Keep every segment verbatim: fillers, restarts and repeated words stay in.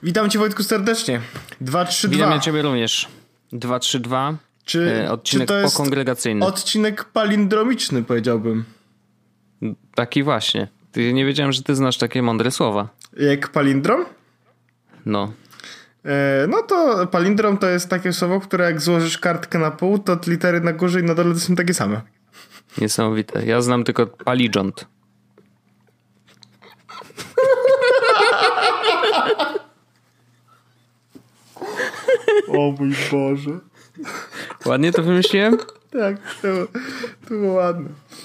Witam cię, Wojtku, serdecznie. dwa trzy dwa. Witam ja ciebie również. dwa trzy dwa. Czy, e, odcinek czy to jest pokongregacyjny. Odcinek palindromiczny, powiedziałbym. Taki właśnie. Ty, nie wiedziałem, że ty znasz takie mądre słowa. Jak palindrom? No. E, no to palindrom to jest takie słowo, które jak złożysz kartkę na pół, to litery na górze i na dole to są takie same. Niesamowite. Ja znam tylko paligont. O mój Boże. Ładnie to wymyśliłem? Tak, to, to było ładne.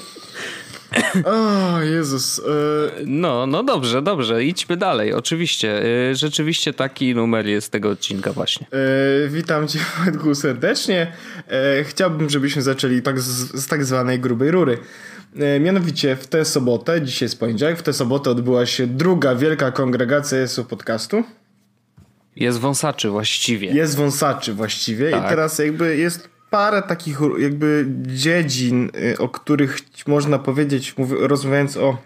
O Jezus. E... No, no dobrze, dobrze. Idźmy dalej. Oczywiście. E, rzeczywiście taki numer jest tego odcinka właśnie. E, witam cię, Wojtku, serdecznie. E, chciałbym, żebyśmy zaczęli tak z, z tak zwanej grubej rury. E, mianowicie w tę sobotę, dzisiaj jest poniedziałek, w tę sobotę odbyła się druga wielka kongregacja Jesu Podcastu. Jest wąsaczy właściwie. Jest wąsaczy właściwie tak. I teraz jakby jest parę takich jakby dziedzin, o których można powiedzieć, mów, rozmawiając o,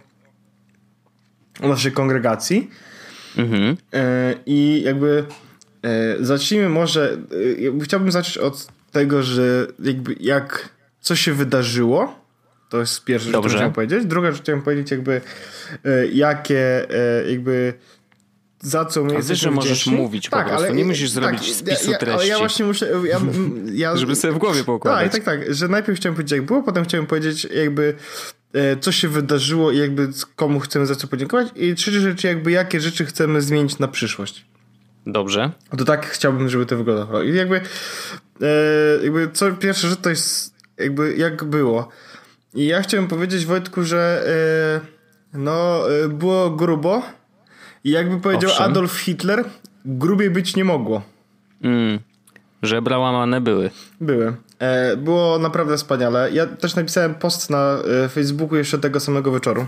o naszej kongregacji. Mhm. E, I jakby e, zacznijmy może, e, chciałbym zacząć od tego, że jakby jak, co się wydarzyło. To jest pierwsza rzecz, co chciałem powiedzieć. Druga rzecz, chciałem powiedzieć jakby e, jakie e, jakby za co my A jesteśmy wiesz, że możesz wdzięczni. mówić tak, po prostu. Ale, nie musisz tak, zrobić spisu ja, ja, treści. Ale ja właśnie muszę... Ja, ja, żeby sobie w głowie poukładać. Tak, tak, tak. Że najpierw chciałem powiedzieć jak było, potem chciałem powiedzieć jakby e, co się wydarzyło i jakby komu chcemy za co podziękować. I trzecia rzecz jakby jakie rzeczy chcemy zmienić na przyszłość. Dobrze. To tak chciałbym, żeby to wyglądało. I jakby, e, jakby co pierwsza rzecz to jest jakby jak było. I ja chciałem powiedzieć, Wojtku, że e, no e, było grubo. I jakby powiedział Owszem. Adolf Hitler, grubiej być nie mogło. Mm. Żebra łamane były. Były. E, było naprawdę wspaniale. Ja też napisałem post na e, Facebooku jeszcze tego samego wieczoru.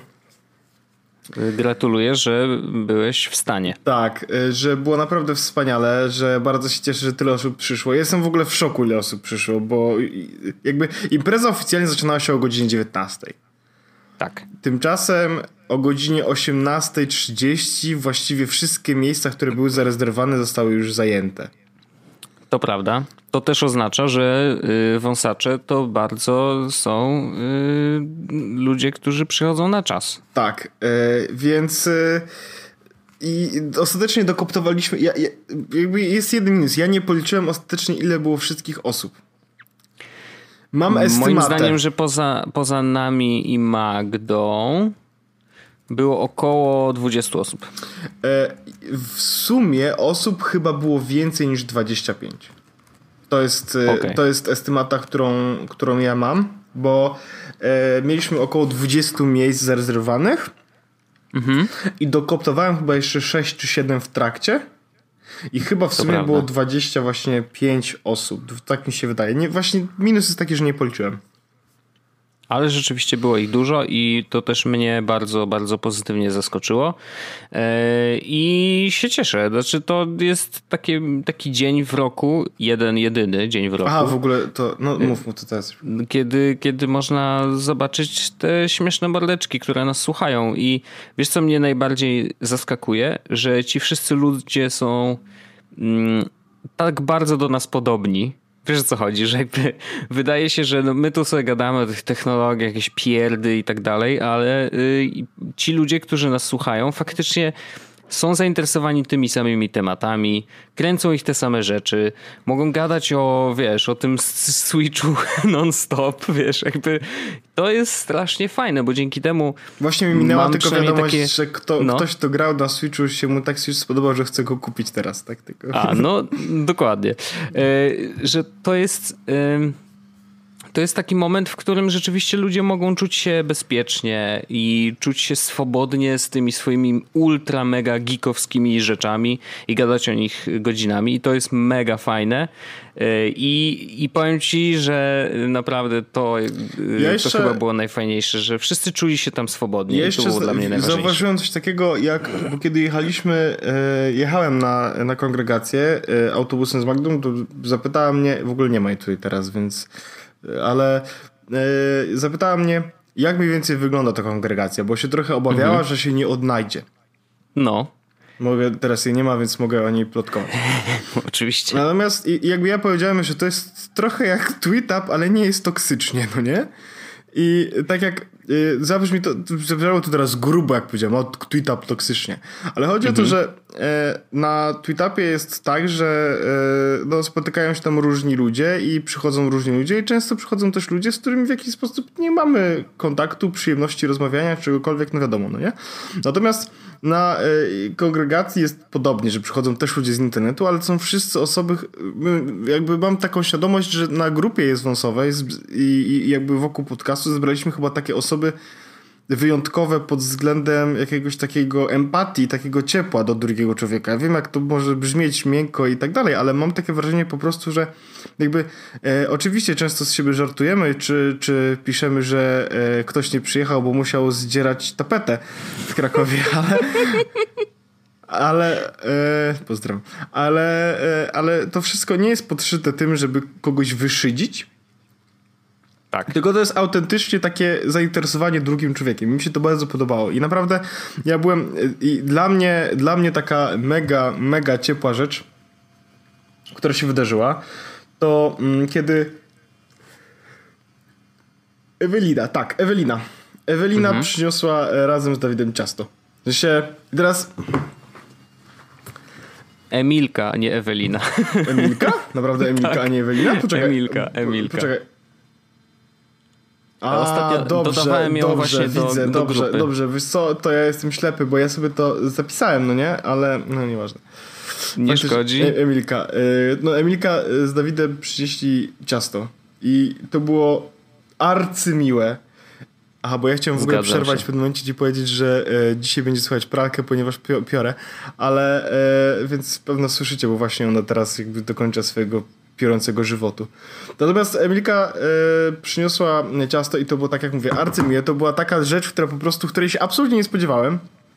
Gratuluję, że byłeś w stanie. Tak, e, że było naprawdę wspaniale, że bardzo się cieszę, że tyle osób przyszło. Jestem w ogóle w szoku, ile osób przyszło, bo i, jakby impreza oficjalnie zaczynała się o godzinie dziewiętnastej. Tak. Tymczasem o godzinie osiemnastej trzydzieści właściwie wszystkie miejsca, które były zarezerwowane, zostały już zajęte. To prawda. To też oznacza, że y, wąsacze to bardzo są y, ludzie, którzy przychodzą na czas. Tak, y, więc y, i ostatecznie dokoptowaliśmy. Ja, ja, jakby jest jeden minus. Ja nie policzyłem ostatecznie, ile było wszystkich osób. Mam estymatę. Moim zdaniem, że poza, poza nami i Magdą było około dwudziestu osób. W sumie osób chyba było więcej niż dwadzieścia pięć. To jest, okay. to jest estymata, którą, którą ja mam, bo e, mieliśmy około dwudziestu miejsc zarezerwowanych mhm. i dokoptowałem chyba jeszcze sześć czy siedem w trakcie. I chyba w to sumie prawda. Było dwadzieścia właśnie pięć osób. Tak mi się wydaje. Nie, właśnie minus jest taki, że nie policzyłem. Ale rzeczywiście było ich dużo i to też mnie bardzo, bardzo pozytywnie zaskoczyło. Yy, I się cieszę. Znaczy to jest taki, taki dzień w roku, jeden, jedyny dzień w roku. Aha, w ogóle to, no mów mu to teraz. Kiedy, kiedy można zobaczyć te śmieszne mordeczki, które nas słuchają. I wiesz, co mnie najbardziej zaskakuje? Że ci wszyscy ludzie są mm, tak bardzo do nas podobni. Wiesz, o co chodzi, że jakby wydaje się, że no my tu sobie gadamy o tych technologiach, jakieś pierdy i tak dalej, ale y, ci ludzie, którzy nas słuchają, faktycznie są zainteresowani tymi samymi tematami, kręcą ich te same rzeczy, mogą gadać o, wiesz, o tym Switchu non-stop, wiesz, jakby to jest strasznie fajne, bo dzięki temu właśnie mi minęła tylko wiadomość, takie... że kto, no. ktoś, kto grał na Switchu, się mu tak Switch spodobał, że chce go kupić teraz, tak? Tylko. A, no, dokładnie. Yy, że to jest... Yy... To jest taki moment, w którym rzeczywiście ludzie mogą czuć się bezpiecznie i czuć się swobodnie z tymi swoimi ultra mega geekowskimi rzeczami i gadać o nich godzinami i to jest mega fajne i, i powiem ci, że naprawdę to, ja jeszcze, to chyba było najfajniejsze, że wszyscy czuli się tam swobodnie ja i to było dla mnie najważniejsze. Zauważyłem coś takiego, jak bo kiedy jechaliśmy, jechałem na, na kongregację autobusem z Magdą, to zapytała mnie, w ogóle nie ma jej tutaj teraz, więc ale yy, zapytała mnie, jak mniej więcej wygląda ta kongregacja, bo się trochę obawiała, mhm. że się nie odnajdzie. No. Mogę, teraz jej nie ma, więc mogę o niej plotkować. Oczywiście. Natomiast jakby ja powiedziałem, że to jest trochę jak TweetUp, ale nie jest toksycznie, no nie? I tak jak yy, zabrzmi to, zabrzmiało to teraz grubo, jak powiedziałem, o TweetUp toksycznie. Ale chodzi mhm. o to, że e, na TweetUpie jest tak, że e, no, spotykają się tam różni ludzie i przychodzą różni ludzie i często przychodzą też ludzie, z którymi w jakiś sposób nie mamy kontaktu, przyjemności rozmawiania, czegokolwiek, no wiadomo, no nie? Natomiast na y, kongregacji jest podobnie, że przychodzą też ludzie z internetu, ale są wszyscy osoby, y, jakby mam taką świadomość, że na grupie jest wąsowej i, i jakby wokół podcastu zebraliśmy chyba takie osoby wyjątkowe pod względem jakiegoś takiego empatii, takiego ciepła do drugiego człowieka. Ja wiem, jak to może brzmieć miękko i tak dalej, ale mam takie wrażenie po prostu, że jakby e, oczywiście często z siebie żartujemy, czy, czy piszemy, że e, ktoś nie przyjechał, bo musiał zdzierać tapetę w Krakowie, ale ale e, pozdrawiam, ale, e, ale to wszystko nie jest podszyte tym, żeby kogoś wyszydzić. Tak. Tylko to jest autentycznie takie zainteresowanie drugim człowiekiem. Mi się to bardzo podobało. I naprawdę ja byłem... I dla mnie, dla mnie taka mega, mega ciepła rzecz, która się wydarzyła, to mm, kiedy Ewelina, tak, Ewelina. Ewelina mhm. przyniosła razem z Dawidem ciasto. Że się teraz... Emilka, a nie Ewelina. Emilka? Naprawdę Emilka, tak. a nie Ewelina? Poczekaj. Emilka, Emilka. Poczekaj. A, ostatnio dobrze, dodawałem ją dobrze, właśnie widzę, do, do dobrze, grupy. Dobrze, wiesz co, to ja jestem ślepy, bo ja sobie to zapisałem, no nie? Ale no nieważne. Nie Faktycznie, szkodzi. Emilka. No Emilka z Dawidem przynieśli ciasto i to było arcymiłe. Aha, bo ja chciałem w ogóle Zgadzam przerwać się. w pewnym momencie i powiedzieć, że e, dzisiaj będzie słychać pralkę, ponieważ pio, piorę, ale e, więc pewno słyszycie, bo właśnie ona teraz jakby dokończa swojego piorącego żywotu. Natomiast Emilka e, przyniosła ciasto i to było, tak jak mówię, arcymiłe. To była taka rzecz, która po prostu, której się absolutnie nie spodziewałem.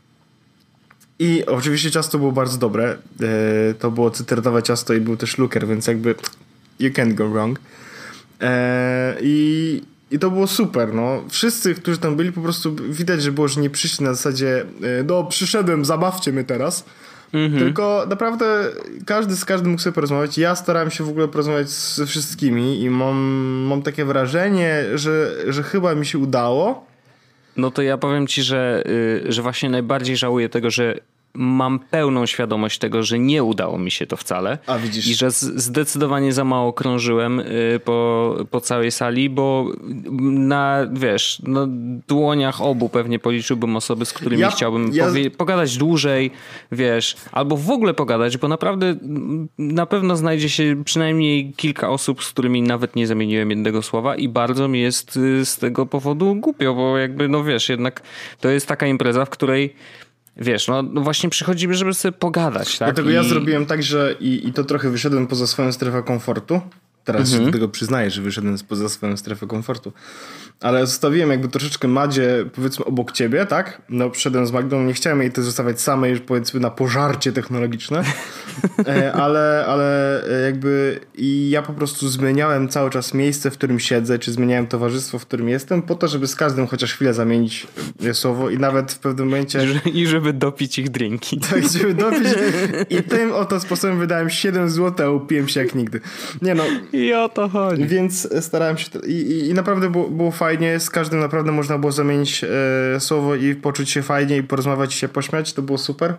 I oczywiście ciasto było bardzo dobre. E, to było cytrynowe ciasto i był też lukier, więc jakby you can't go wrong. E, I I to było super, no. Wszyscy, którzy tam byli, po prostu widać, że było, że nie przyszli na zasadzie no przyszedłem, zabawcie mnie teraz. Mm-hmm. Tylko naprawdę każdy z każdym mógł sobie porozmawiać. Ja starałem się w ogóle porozmawiać ze wszystkimi i mam, mam takie wrażenie, że, że chyba mi się udało. No to ja powiem ci, że, yy, że właśnie najbardziej żałuję tego, że mam pełną świadomość tego, że nie udało mi się to wcale. A widzisz. I że z, zdecydowanie za mało krążyłem y, po, po całej sali, bo na, wiesz, na dłoniach obu pewnie policzyłbym osoby, z którymi ja, chciałbym ja... powie- pogadać dłużej, wiesz, albo w ogóle pogadać, bo naprawdę na pewno znajdzie się przynajmniej kilka osób, z którymi nawet nie zamieniłem jednego słowa i bardzo mi jest y, z tego powodu głupio, bo jakby, no wiesz, jednak to jest taka impreza, w której wiesz, no, no właśnie przychodzimy, żeby sobie pogadać, tak? Dlatego I... ja zrobiłem tak, że i, i to trochę wyszedłem poza swoją strefę komfortu. Teraz mhm. się do tego przyznaję, że wyszedłem poza swoją strefę komfortu. Ale zostawiłem jakby troszeczkę Madzie, powiedzmy, obok ciebie, tak? No, przyszedłem z Magdą, nie chciałem jej też zostawiać samej, powiedzmy, na pożarcie technologiczne. ale, ale jakby i ja po prostu zmieniałem cały czas miejsce, w którym siedzę, czy zmieniałem towarzystwo, w którym jestem, po to, żeby z każdym chociaż chwilę zamienić słowo i nawet w pewnym momencie... I żeby dopić ich drinki. Tak, żeby dopić. I tym oto sposobem wydałem siedem złotych, a upiłem się jak nigdy. Nie no. I o to chodzi. Więc starałem się... I, i, i naprawdę było, było fajnie. Z każdym naprawdę można było zamienić e, słowo i poczuć się fajnie i porozmawiać i się pośmiać. To było super.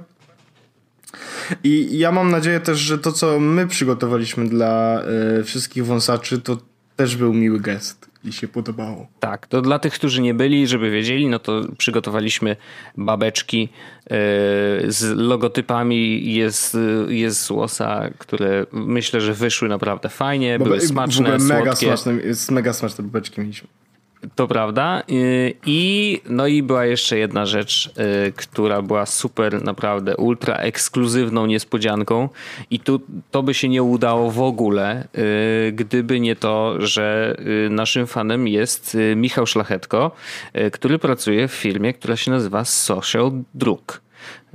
I ja mam nadzieję też, że to, co my przygotowaliśmy dla e, wszystkich wąsaczy, to też był miły gest i się podobało. Tak, to dla tych, którzy nie byli, żeby wiedzieli, no to przygotowaliśmy babeczki yy, z logotypami jest, jest z łosa, które myślę, że wyszły naprawdę fajnie, Bo, były smaczne, w ogóle mega słodkie. Smaczne, jest mega smaczne babeczki mieliśmy. To prawda. I no i była jeszcze jedna rzecz, y, która była super, naprawdę ultra ekskluzywną niespodzianką i tu to by się nie udało w ogóle, y, gdyby nie to, że y, naszym fanem jest y, Michał Szlachetko, y, który pracuje w firmie, która się nazywa Social Druk.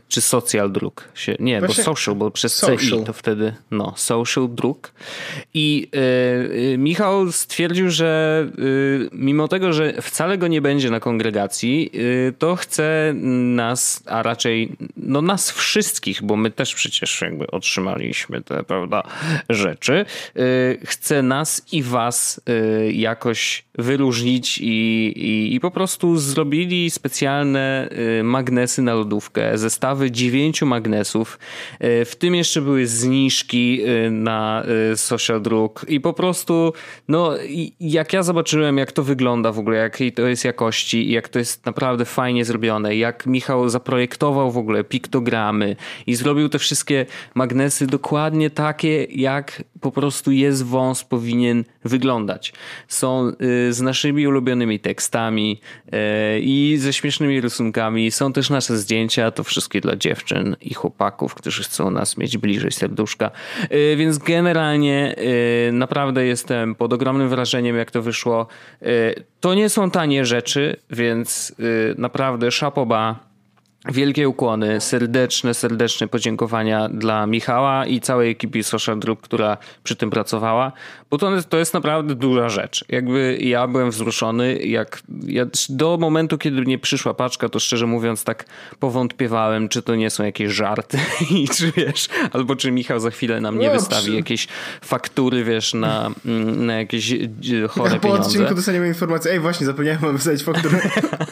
Czy social druk się, nie, Właśnie bo social, bo przez social. C I to wtedy, no, social druk. I y, y, Michał stwierdził, że y, mimo tego, że wcale go nie będzie na kongregacji, y, to chce nas, a raczej no nas wszystkich, bo my też przecież jakby otrzymaliśmy te, prawda, rzeczy, y, chce nas i was y, jakoś wyróżnić i, i, i po prostu zrobili specjalne y, magnesy na lodówkę, zestawy dziewięciu magnesów. W tym jeszcze były zniżki na social druk i po prostu no jak ja zobaczyłem, jak to wygląda w ogóle, jakiej to jest jakości i jak to jest naprawdę fajnie zrobione, jak Michał zaprojektował w ogóle piktogramy i zrobił te wszystkie magnesy dokładnie takie, jak po prostu jest wąs powinien wyglądać. Są z naszymi ulubionymi tekstami i ze śmiesznymi rysunkami. Są też nasze zdjęcia, to wszystkie dla dziewczyn i chłopaków, którzy chcą nas mieć bliżej serduszka. Więc generalnie naprawdę jestem pod ogromnym wrażeniem, jak to wyszło. To nie są tanie rzeczy, więc naprawdę chapeau bas. Wielkie ukłony, serdeczne, serdeczne podziękowania dla Michała i całej ekipy Social Druk, która przy tym pracowała, bo to, to jest naprawdę duża rzecz. Jakby ja byłem wzruszony, jak ja do momentu, kiedy mnie przyszła paczka, to szczerze mówiąc tak powątpiewałem, czy to nie są jakieś żarty i czy wiesz, albo czy Michał za chwilę nam nie no, wystawi przy... jakieś faktury, wiesz, na, na jakieś chore po pieniądze. Po odcinku dostaniemy informację, ej właśnie, zapomniałem wam wystawić fakturę.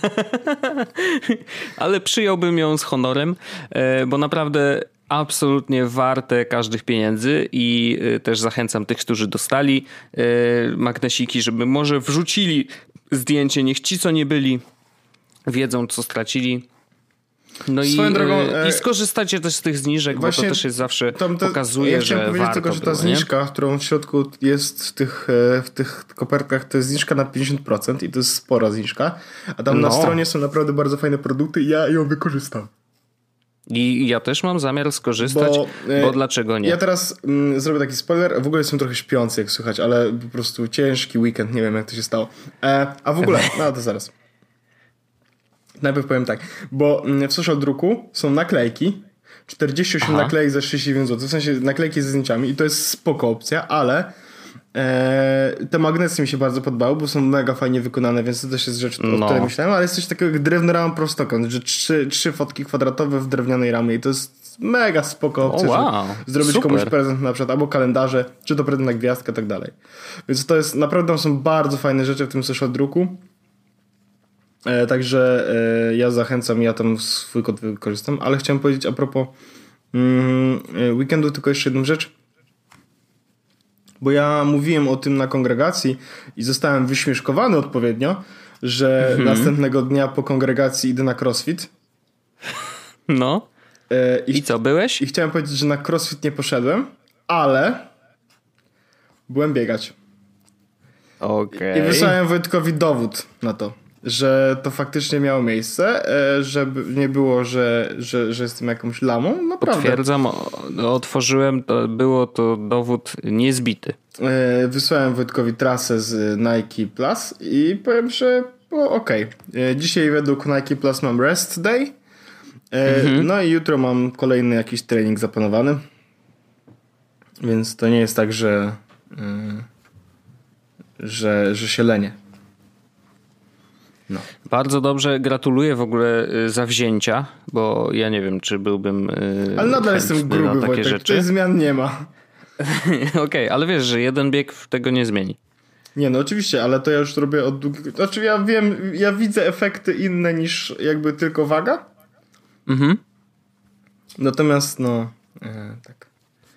Ale przyjął bym ją z honorem, bo naprawdę absolutnie warte każdych pieniędzy i też zachęcam tych, którzy dostali magnesiki, żeby może wrzucili zdjęcie, niech ci, co nie byli, wiedzą, co stracili. No i, drogą, i skorzystacie też z tych zniżek, bo to też jest zawsze te, pokazuje, ja że warto. Ja chciałem powiedzieć tylko, że ta było, zniżka, nie? którą w środku jest w tych, w tych kopertkach, to jest zniżka na pięćdziesiąt procent i to jest spora zniżka, a tam no. na stronie są naprawdę bardzo fajne produkty i ja ją wykorzystam. I ja też mam zamiar skorzystać, bo, bo dlaczego nie? Ja teraz mm, zrobię taki spoiler, w ogóle jestem trochę śpiący, jak słychać, ale po prostu ciężki weekend, nie wiem jak to się stało. E, a w ogóle, no to zaraz. Najpierw powiem tak, bo w Social Druku są naklejki, czterdzieści osiem Aha. naklejek za trzydzieści dziewięć złotych, w sensie naklejki ze zdjęciami i to jest spoko opcja, ale e, te magnesy mi się bardzo podobały, bo są mega fajnie wykonane, więc to też jest rzecz, no. o której myślałem, ale jest coś takiego jak drewno rama prostokąt, że trzy, trzy fotki kwadratowe w drewnianej ramie i to jest mega spoko opcja, oh, wow. żeby zrobić Super. komuś prezent na przykład, albo kalendarze, czy to prezent na gwiazdkę i tak dalej. Więc to jest, naprawdę są bardzo fajne rzeczy w tym Social Druku. E, także e, ja zachęcam, ja tam swój kod wykorzystam, ale chciałem powiedzieć a propos mm, weekendu tylko jeszcze jedną rzecz, bo ja mówiłem o tym na kongregacji i zostałem wyśmieszkowany odpowiednio, że mhm. następnego dnia po kongregacji idę na crossfit. No e, i, i co, byłeś? I chciałem powiedzieć, że na crossfit nie poszedłem, ale byłem biegać. Okej. Okay. I wysłałem Wojtkowi dowód na to, że to faktycznie miało miejsce, żeby nie było, że, że, że jestem jakąś lamą. Naprawdę. Potwierdzam, otworzyłem, to było to dowód niezbity. Wysłałem Wojtkowi trasę z Nike Plus i powiem, że było okej. Okay. Dzisiaj według Nike Plus mam rest day, mhm. no i jutro mam kolejny jakiś trening zaplanowany, więc to nie jest tak, że że, że się lenię. No. Bardzo dobrze, gratuluję w ogóle zawzięcia, bo ja nie wiem, czy byłbym ale nadal jestem gruby, na takie Wojtek, rzeczy. Tych zmian nie ma. Okej, okay, ale wiesz, że jeden bieg tego nie zmieni. Nie, no oczywiście, ale to ja już robię od długiego... Znaczy ja wiem, ja widzę efekty inne niż jakby tylko waga. Mhm. Natomiast no, e, tak.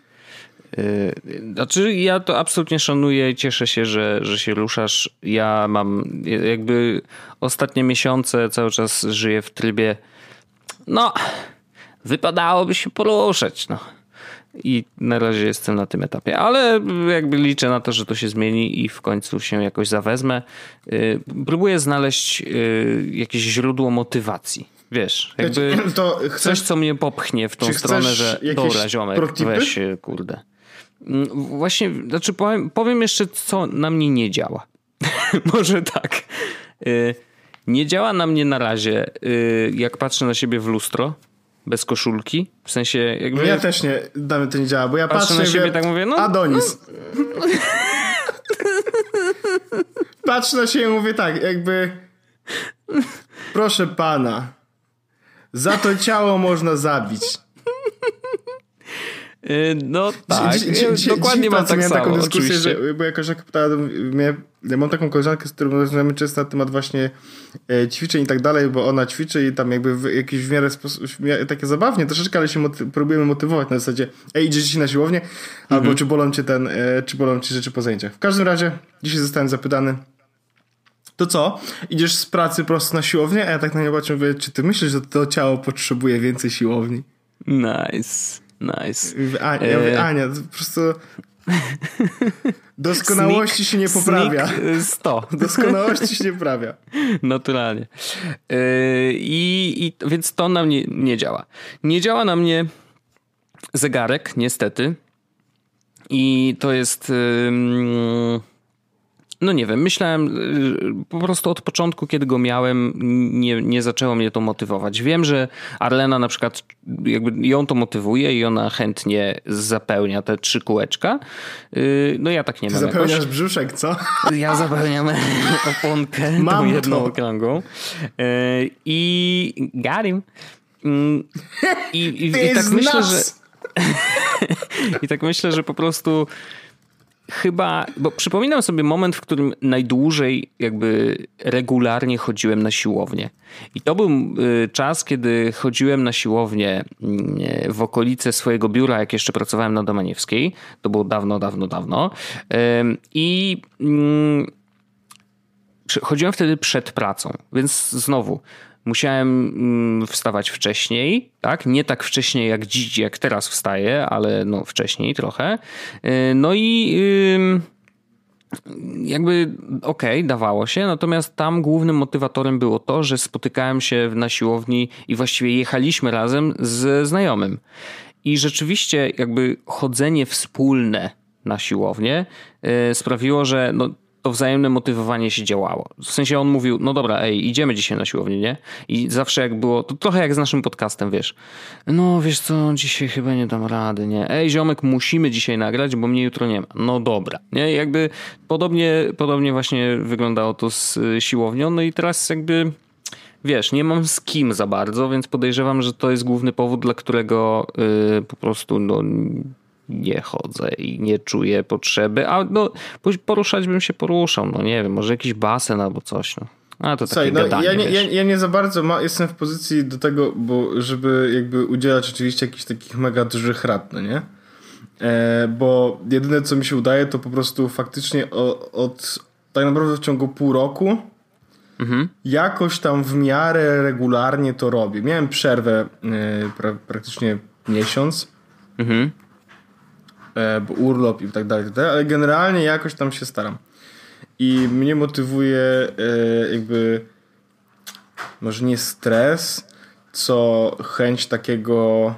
Znaczy ja to absolutnie szanuję i cieszę się, że, że się ruszasz. Ja mam jakby ostatnie miesiące cały czas żyję w trybie no wypadałoby się poruszać, no. I na razie jestem na tym etapie, ale jakby liczę na to, że to się zmieni i w końcu się jakoś zawezmę. Próbuję znaleźć jakieś źródło motywacji. Wiesz, jakby to chcesz, coś, co mnie popchnie w tą stronę, że dobra, ziomek, protipy? Weź, kurde. Właśnie, znaczy powiem, powiem jeszcze, co na mnie nie działa. Może tak. Nie działa na mnie na razie, jak patrzę na siebie w lustro, bez koszulki. W sensie jakby... Ja też nie, dla mnie to nie działa, bo ja patrzę, patrzę na siebie wie, tak mówię, no... Adonis. No. Patrzę na siebie i mówię tak, jakby... Proszę pana, za to ciało można zabić. No tak, dzi, dzi, dzi, dokładnie mam tak samo, taką dyskusję, że, bo jakoś jak pytałem, ja mam taką koleżankę, z którą rozmawiamy często na temat właśnie e, ćwiczeń i tak dalej, bo ona ćwiczy i tam jakby w jakiś w miarę sposób, w miarę, takie zabawnie troszeczkę, ale się moty- próbujemy motywować na zasadzie, ej, idziesz dzisiaj na siłownię? Mhm. Albo czy bolą cię ten, e, czy bolą cię rzeczy po zajęciach. W każdym razie, dzisiaj zostałem zapytany, to co? Idziesz z pracy prosto na siłownię? A ja tak na nie patrzę, mówię, czy ty myślisz, że to ciało potrzebuje więcej siłowni? Nice. Nice. Ania, ja mówię, Ania, to po prostu doskonałości sneak, się nie poprawia. sto Doskonałości się nie poprawia. Naturalnie. I, i więc to na mnie nie działa. Nie działa na mnie zegarek, niestety. I to jest... No nie wiem, myślałem po prostu od początku, kiedy go miałem, nie, nie zaczęło mnie to motywować. Wiem, że Arlena na przykład, jakby ją to motywuje i ona chętnie zapełnia te trzy kółeczka. No ja tak nie Ty mam zapełniasz jakoś. brzuszek, co? Ja zapełniam oponkę mam tą jedną to. okrągłą. I got him. I, i, i tak myślę, nas. że i tak myślę, że po prostu chyba, bo przypominam sobie moment, w którym najdłużej jakby regularnie chodziłem na siłownię. I to był czas, kiedy chodziłem na siłownię w okolice swojego biura, jak jeszcze pracowałem na Domaniewskiej. To było dawno, dawno, dawno. I chodziłem wtedy przed pracą, więc znowu musiałem wstawać wcześniej, tak? Nie tak wcześniej jak dziś, jak teraz wstaję, ale no wcześniej trochę. No i jakby okej, okay, dawało się, natomiast tam głównym motywatorem było to, że spotykałem się na siłowni i właściwie jechaliśmy razem z znajomym. I rzeczywiście jakby chodzenie wspólne na siłownię sprawiło, że no to wzajemne motywowanie się działało. W sensie on mówił, no dobra, ej, idziemy dzisiaj na siłownię, nie? I zawsze jak było, to trochę jak z naszym podcastem, wiesz. No wiesz co, dzisiaj chyba nie dam rady, nie? Ej, ziomek, musimy dzisiaj nagrać, bo mnie jutro nie ma. No dobra, nie? Jakby podobnie, podobnie właśnie wyglądało to z siłownią. No i teraz jakby, wiesz, nie mam z kim za bardzo, więc podejrzewam, że to jest główny powód, dla którego yy, po prostu, no... nie chodzę i nie czuję potrzeby, a no poruszać bym się poruszał, no nie wiem, może jakiś basen albo coś, no. A to Słuchaj, takie no, gadanie, ja, nie, ja, wiesz. ja nie za bardzo ma, jestem w pozycji do tego, bo żeby jakby udzielać oczywiście jakichś takich mega dużych rad, no nie? E, bo jedyne co mi się udaje to po prostu faktycznie od, od tak naprawdę w ciągu pół roku mhm. jakoś tam w miarę regularnie to robię. Miałem przerwę e, pra, praktycznie miesiąc. Mhm. Bo urlop i tak dalej, ale generalnie jakoś tam się staram. I mnie motywuje jakby może nie stres, co chęć takiego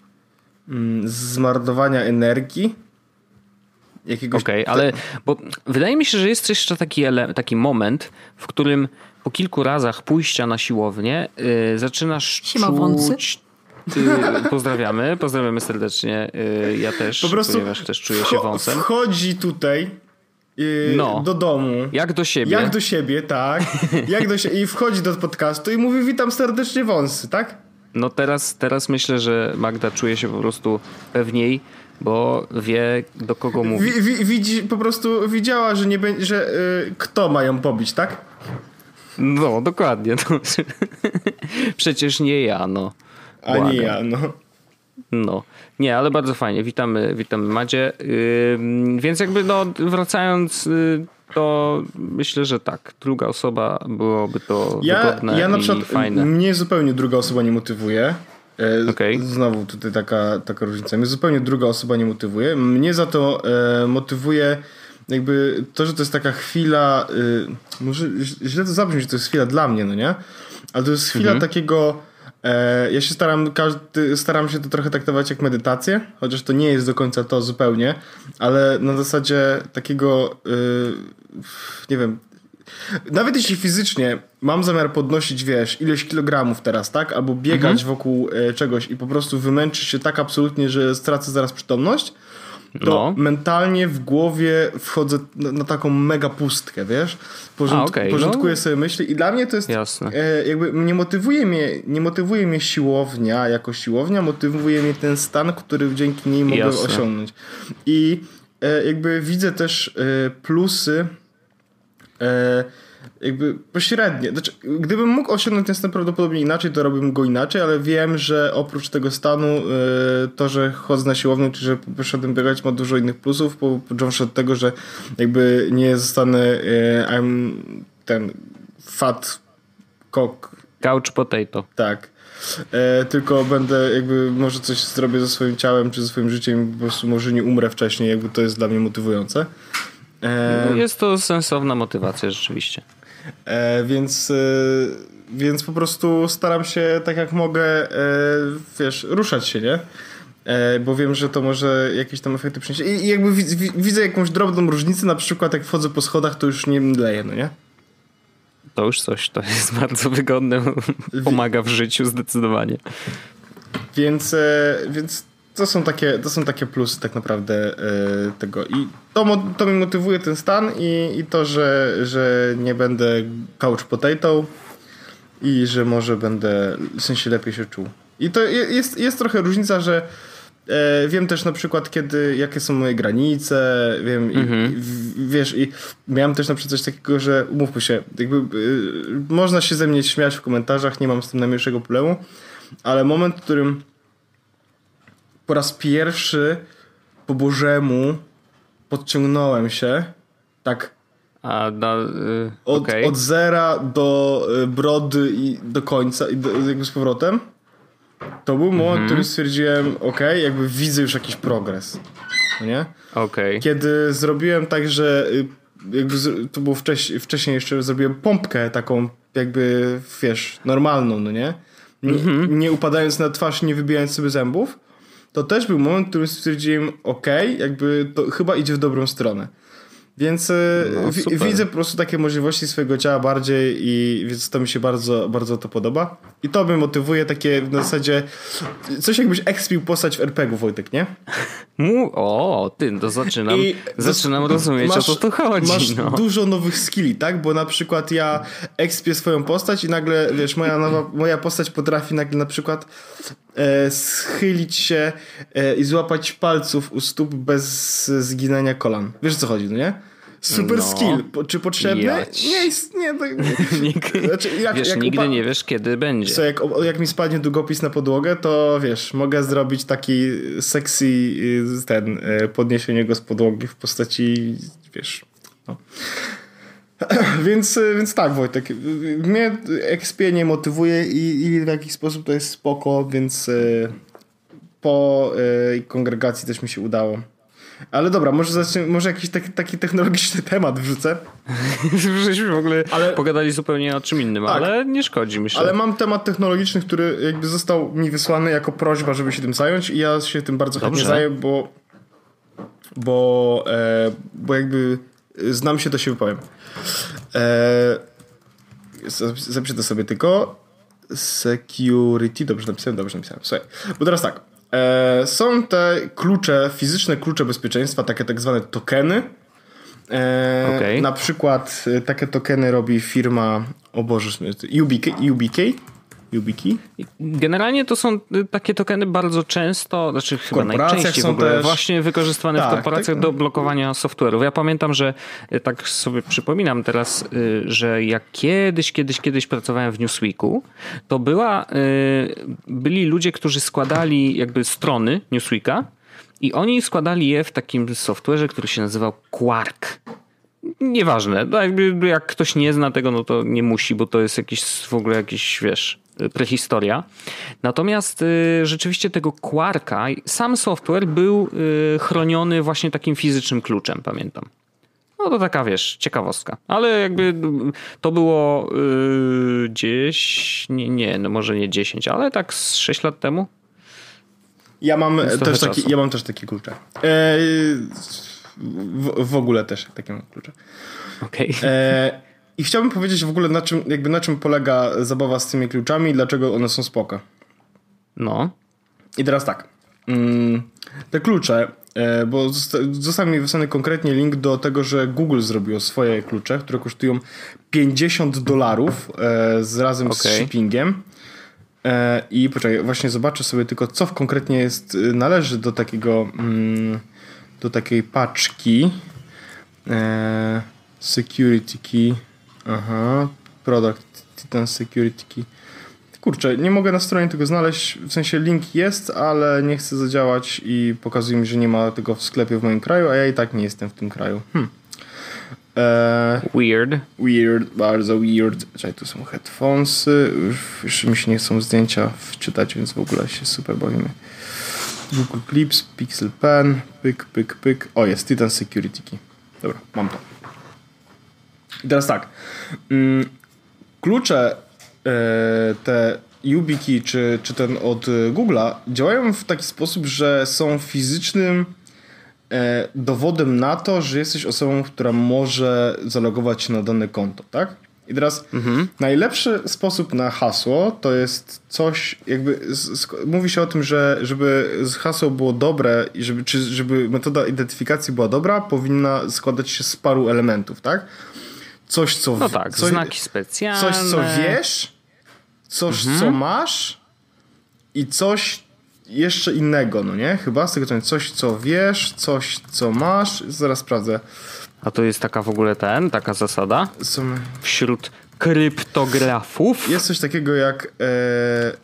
zmarnowania energii. Jakiegoś... Okej, okay, ale bo wydaje mi się, że jest jeszcze taki, ele- taki moment, w którym po kilku razach pójścia na siłownię yy, zaczynasz Siema, czuć... Wąsy. Pozdrawiamy, pozdrawiamy serdecznie. Ja też, po prostu ponieważ też czuję się wąsem. Wchodzi tutaj yy, no, do domu. Jak do siebie. Jak do siebie, tak. Jak do siebie, i wchodzi do podcastu i mówi witam serdecznie wąsy, tak? No teraz, teraz myślę, że Magda czuje się po prostu pewniej, bo wie do kogo mówi. Wi, wi, widzi, po prostu widziała, że nie będzie, że yy, kto ma ją pobić, tak? No, dokładnie. No. Przecież nie ja, no. A nie ja, no. No. Nie, ale bardzo fajnie. Witamy, witamy Madzie. Yy, więc jakby no wracając, yy, to myślę, że tak. Druga osoba byłoby to ja, wygodne ja na i przykład, fajne. Mnie zupełnie druga osoba nie motywuje. Yy, okay. Znowu tutaj taka, taka różnica. Mnie zupełnie druga osoba nie motywuje. Mnie za to yy, motywuje jakby to, że to jest taka chwila, yy, może źle to zabrzmi, że to jest chwila dla mnie, no nie? Ale to jest chwila mhm. takiego... Ja się staram, każdy, staram się to trochę traktować jak medytację, chociaż to nie jest do końca to zupełnie, ale na zasadzie takiego, yy, nie wiem, nawet jeśli fizycznie mam zamiar podnosić, wiesz, ileś kilogramów teraz, tak? Albo biegać mhm. wokół e, czegoś i po prostu wymęczyć się tak absolutnie, że stracę zaraz przytomność, to no. mentalnie w głowie wchodzę na, na taką mega pustkę, wiesz? Porząd, A, okay, porządkuję no. sobie myśli i dla mnie to jest e, jakby nie motywuje mnie, nie motywuje mnie siłownia jako siłownia, motywuje mnie ten stan, który dzięki niej mogę Jasne. osiągnąć. I e, jakby widzę też e, plusy e, jakby pośrednie. Znaczy, gdybym mógł osiągnąć ten stan prawdopodobnie inaczej, to robiłbym go inaczej, ale wiem, że oprócz tego stanu yy, to, że chodzę na siłownię, czy że poszedłem biegać, ma dużo innych plusów, począwszy od tego, że jakby nie zostanę yy, I'm ten fat cock. Couch potato. Tak. E, tylko będę jakby może coś zrobię ze swoim ciałem, czy ze swoim życiem i po prostu może nie umrę wcześniej, jakby to jest dla mnie motywujące. No jest to sensowna motywacja rzeczywiście. E, więc, e, więc po prostu staram się tak jak mogę, e, wiesz, ruszać się, nie? E, bo wiem, że to może jakieś tam efekty przynieść. I, i jakby wi- wi- widzę jakąś drobną różnicę, na przykład jak wchodzę po schodach, to już nie mdleję, no nie? To już coś, to jest bardzo wygodne, pomaga w życiu zdecydowanie. Więc, e, więc To są takie, to są takie plusy tak naprawdę yy, tego. I to, to mi motywuje ten stan i, i to, że, że nie będę couch potato i że może będę w sensie lepiej się czuł. I to jest, jest trochę różnica, że e, wiem też na przykład kiedy, jakie są moje granice, wiem mm-hmm. i, i, wiesz, i miałem też na przykład coś takiego, że umówmy się, jakby y, można się ze mnie śmiać w komentarzach, nie mam z tym najmniejszego problemu, ale moment, w którym po raz pierwszy po Bożemu podciągnąłem się tak A, da, yy, od, okay. od zera do y, brody i do końca i do, jakby z powrotem. To był moment, mm-hmm. w którym stwierdziłem, ok, jakby widzę już jakiś progres. No nie? Okay. Kiedy zrobiłem tak, że jakby to było wcześniej, wcześniej jeszcze zrobiłem pompkę taką jakby, wiesz, normalną, no nie? Nie, mm-hmm. nie upadając na twarz, nie wybijając sobie zębów. To też był moment, w którym stwierdziłem, ok, jakby to chyba idzie w dobrą stronę. Więc no, w, widzę po prostu takie możliwości swojego ciała bardziej i więc to mi się bardzo, bardzo to podoba. I to mnie motywuje takie w zasadzie coś jakbyś ekspił postać w er pe gie u, Wojtek, nie? Mu, o, ty, to zaczynam, I zaczynam rozumieć, masz, o co tu chodzi. Masz no. dużo nowych skilli, tak? Bo na przykład ja ekspię swoją postać i nagle, wiesz, moja, nowa, moja postać potrafi nagle na przykład e, schylić się e, i złapać palców u stóp bez zginania kolan. Wiesz, o co chodzi, no nie? Super no, skill. Po, czy potrzebny? Jać. Nie jest. Nie, to, znaczy, jak, wiesz, jak nigdy upa- nie wiesz, kiedy będzie. Co, jak, jak mi spadnie długopis na podłogę, to wiesz, mogę zrobić taki sexy ten, podniesienie go z podłogi w postaci, wiesz. No. więc, więc tak, Wojtek. Mnie ekspienie motywuje i, i w jakiś sposób to jest spoko, więc po kongregacji też mi się udało. Ale dobra, może, zacznę, może jakiś taki, taki technologiczny temat wrzucę. Żeśmy w ogóle ale, pogadali zupełnie o czym innym, tak, ale nie szkodzi, myślę. Ale mam temat technologiczny, który jakby został mi wysłany jako prośba, żeby się tym zająć i ja się tym bardzo chętnie zająę, bo bo, e, bo jakby znam się, to się wypowiem. E, zapiszę to sobie tylko. Security, dobrze napisałem, dobrze napisałem. Słuchaj, bo teraz tak. E, są te klucze, fizyczne klucze bezpieczeństwa, takie tak zwane tokeny. E, okay. Na przykład e, takie tokeny robi firma, o Boże, U B K, U B K? U B K? Generalnie to są takie tokeny bardzo często, znaczy chyba najczęściej w ogóle też właśnie wykorzystywane tak, w korporacjach tak, do blokowania software'ów. Ja pamiętam, że tak sobie przypominam teraz, że jak kiedyś, kiedyś, kiedyś pracowałem w Newsweeku, to była, byli ludzie, którzy składali jakby strony Newsweeka i oni składali je w takim software'ze, który się nazywał Quark. Nieważne, jak ktoś nie zna tego, no to nie musi, bo to jest jakiś w ogóle jakiś, wiesz, prehistoria. Natomiast y, rzeczywiście tego Quarka, sam software był y, chroniony właśnie takim fizycznym kluczem, pamiętam. No to taka, wiesz, ciekawostka. Ale jakby to było y, gdzieś, nie, nie, no może nie dziesięć, ale tak z sześć lat temu. Ja mam, też taki, ja mam też takie klucze. Eee, w, w ogóle też takie mam klucze. Okej. Okay. I chciałbym powiedzieć w ogóle na czym, jakby na czym polega zabawa z tymi kluczami i dlaczego one są spoko. No. I teraz tak. Mm, te klucze, e, bo zosta- został mi wysłany konkretnie link do tego, że Google zrobiło swoje klucze, które kosztują pięćdziesiąt dolarów e, z razem okay. z shippingiem. E, I poczekaj, właśnie zobaczę sobie tylko, co konkretnie jest, należy do takiego mm, do takiej paczki. E, security key. Aha. Product Titan Security Key. Kurczę, nie mogę na stronie tego znaleźć, w sensie link jest, ale nie chcę zadziałać i pokazuje mi, że nie ma tego w sklepie w moim kraju, a ja i tak nie jestem w tym kraju. Hmm. Eee, weird. Weird, bardzo weird. Czekaj, tu są headphonesy. Już, już mi się nie chcą zdjęcia wczytać, więc w ogóle się super bawimy. Google Clips, Pixel Pen, pyk, pyk, pyk. O, jest Titan Security Key. Dobra, mam to. I teraz tak. Mm, klucze te YubiKey czy, czy ten od Google'a działają w taki sposób, że są fizycznym e, dowodem na to, że jesteś osobą, która może zalogować się na dane konto, tak? I teraz mhm. najlepszy sposób na hasło to jest coś, jakby z, z, mówi się o tym, że żeby hasło było dobre i żeby, czy żeby metoda identyfikacji była dobra, powinna składać się z paru elementów, tak? Coś, co... No tak, coś, znaki specjalne. Coś, co wiesz, coś, mhm. co masz i coś jeszcze innego, no nie? Chyba z tego co coś, co wiesz, coś, co masz. Zaraz sprawdzę. A to jest taka w ogóle ten, taka zasada? Są... Wśród kryptografów? Jest coś takiego jak e...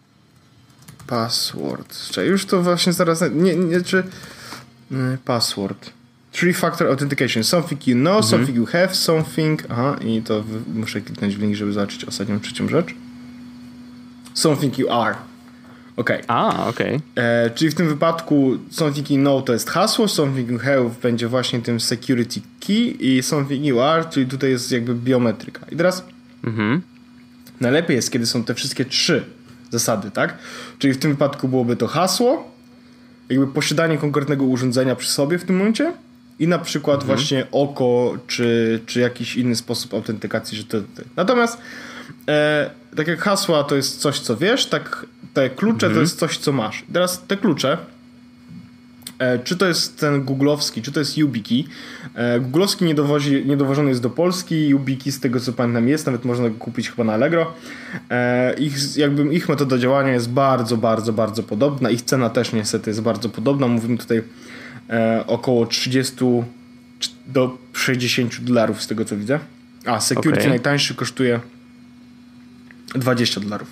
password. Czyli już to właśnie zaraz... Nie, nie, czy... Password. Three-factor authentication. Something you know, mm-hmm. something you have, something... Aha, i to w... muszę kliknąć w link, żeby zobaczyć ostatnią, trzecią rzecz. Something you are. Okej. Okay. A, okej. Okay. Czyli w tym wypadku something you know to jest hasło, something you have będzie właśnie tym security key i something you are, czyli tutaj jest jakby biometryka. I teraz mm-hmm. najlepiej jest, kiedy są te wszystkie trzy zasady, tak? Czyli w tym wypadku byłoby to hasło, jakby posiadanie konkretnego urządzenia przy sobie w tym momencie i na przykład mhm. właśnie oko, czy, czy jakiś inny sposób autentykacji, że to ty. Natomiast e, tak jak hasła to jest coś, co wiesz, tak te klucze mhm. to jest coś, co masz. I teraz te klucze, e, czy to jest ten googlowski, czy to jest YubiKey. E, googlowski nie, dowozi, nie dowożony jest do Polski, YubiKey z tego co pamiętam jest, nawet można go kupić chyba na Allegro. E, ich, jakby ich metoda działania jest bardzo, bardzo, bardzo podobna. Ich cena też niestety jest bardzo podobna. Mówimy tutaj e, około trzydzieści do sześćdziesiąt dolarów z tego co widzę. A security okay. najtańszy kosztuje dwadzieścia dolarów.